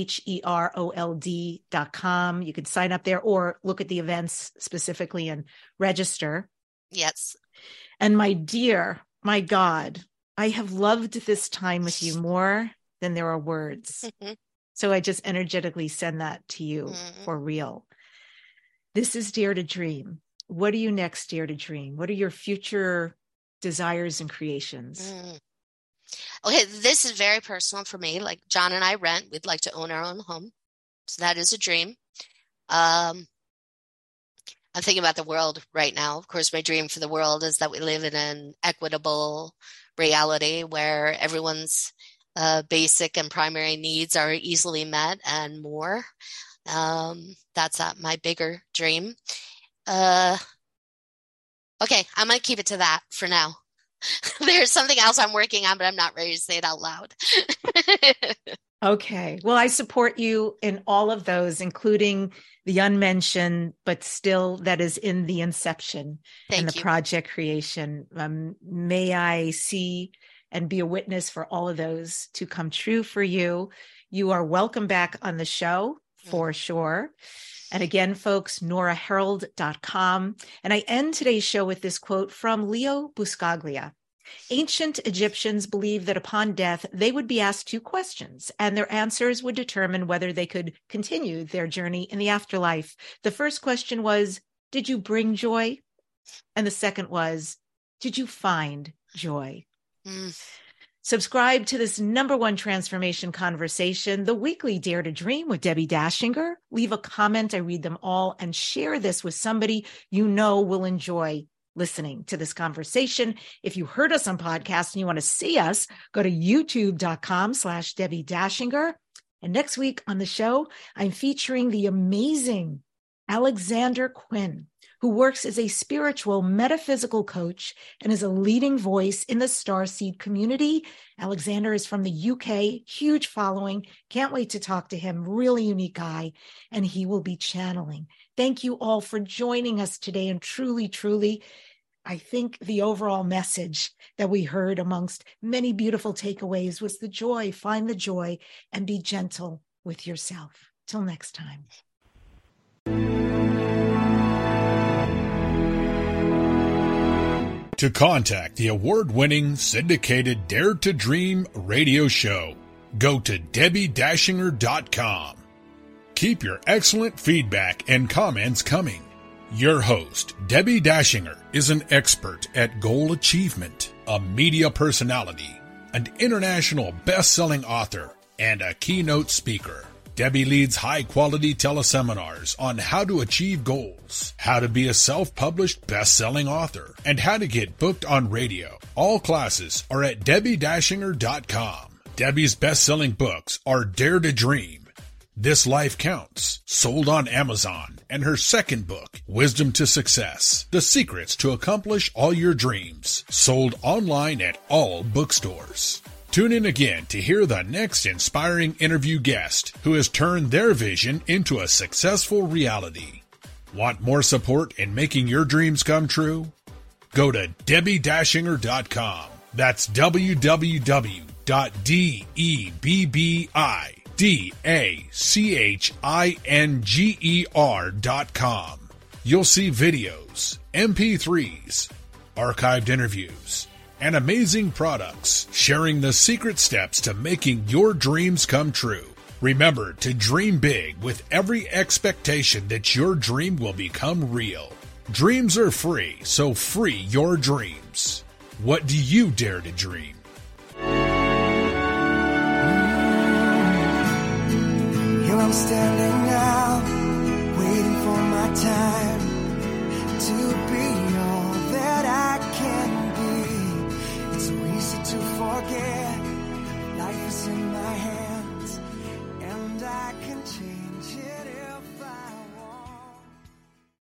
HEROLD.com. You can sign up there or look at the events specifically and register. Yes. And my dear, my God, I have loved this time with you more than there are words. So I just energetically send that to you for real. This is Dare to Dream. What do you next dare to dream? What are your future desires and creations? Okay, this is very personal for me. Like John and I rent. We'd like to own our own home. So that is a dream. I'm thinking about the world right now. Of course, my dream for the world is that we live in an equitable reality where everyone's basic and primary needs are easily met and more. That's my bigger dream. Okay, I'm going to keep it to that for now. There's something else I'm working on, but I'm not ready to say it out loud. Okay. Well, I support you in all of those, including the unmentioned, but still that is in the inception and the project creation. May I see and be a witness for all of those to come true for you. You are welcome back on the show for sure. And again, folks, noraherold.com. And I end today's show with this quote from Leo Buscaglia. Ancient Egyptians believed that upon death, they would be asked 2 questions, and their answers would determine whether they could continue their journey in the afterlife. The first question was, did you bring joy? And the second was, did you find joy? Subscribe to this #1 transformation conversation, the weekly Dare to Dream with Debbie Dashinger. Leave a comment. I read them all, and share this with somebody you know will enjoy listening to this conversation. If you heard us on podcast and you want to see us, go to youtube.com/Debbie Dashinger. And next week on the show, I'm featuring the amazing Alexander Quinn, who works as a spiritual metaphysical coach and is a leading voice in the Starseed community. Alexander is from the UK, huge following. Can't wait to talk to him. Really unique guy, and he will be channeling. Thank you all for joining us today. And truly, truly, I think the overall message that we heard amongst many beautiful takeaways was the joy. Find the joy and be gentle with yourself. Till next time. To contact the award-winning syndicated Dare to Dream radio show, go to DebbieDashinger.com. Keep your excellent feedback and comments coming. Your host, Debbie Dashinger, is an expert at goal achievement, a media personality, an international best-selling author, and a keynote speaker. Debbie leads high-quality teleseminars on how to achieve goals, how to be a self-published best-selling author, and how to get booked on radio. All classes are at DebbieDashinger.com. Debbie's best-selling books are Dare to Dream, This Life Counts, sold on Amazon, and her second book, Wisdom to Success, The Secrets to Accomplish All Your Dreams, sold online at all bookstores. Tune in again to hear the next inspiring interview guest who has turned their vision into a successful reality. Want more support in making your dreams come true? go to DebbieDashinger.com. That's www.DebbieDashinger.com. You'll see videos, MP3s, archived interviews, and amazing products sharing the secret steps to making your dreams come true. Remember to dream big with every expectation that your dream will become real. Dreams are free, so free your dreams. What do you dare to dream? Here I'm standing now, waiting for my time to be all that I can be. It's so easy to forget, life is in my hands, and I can change.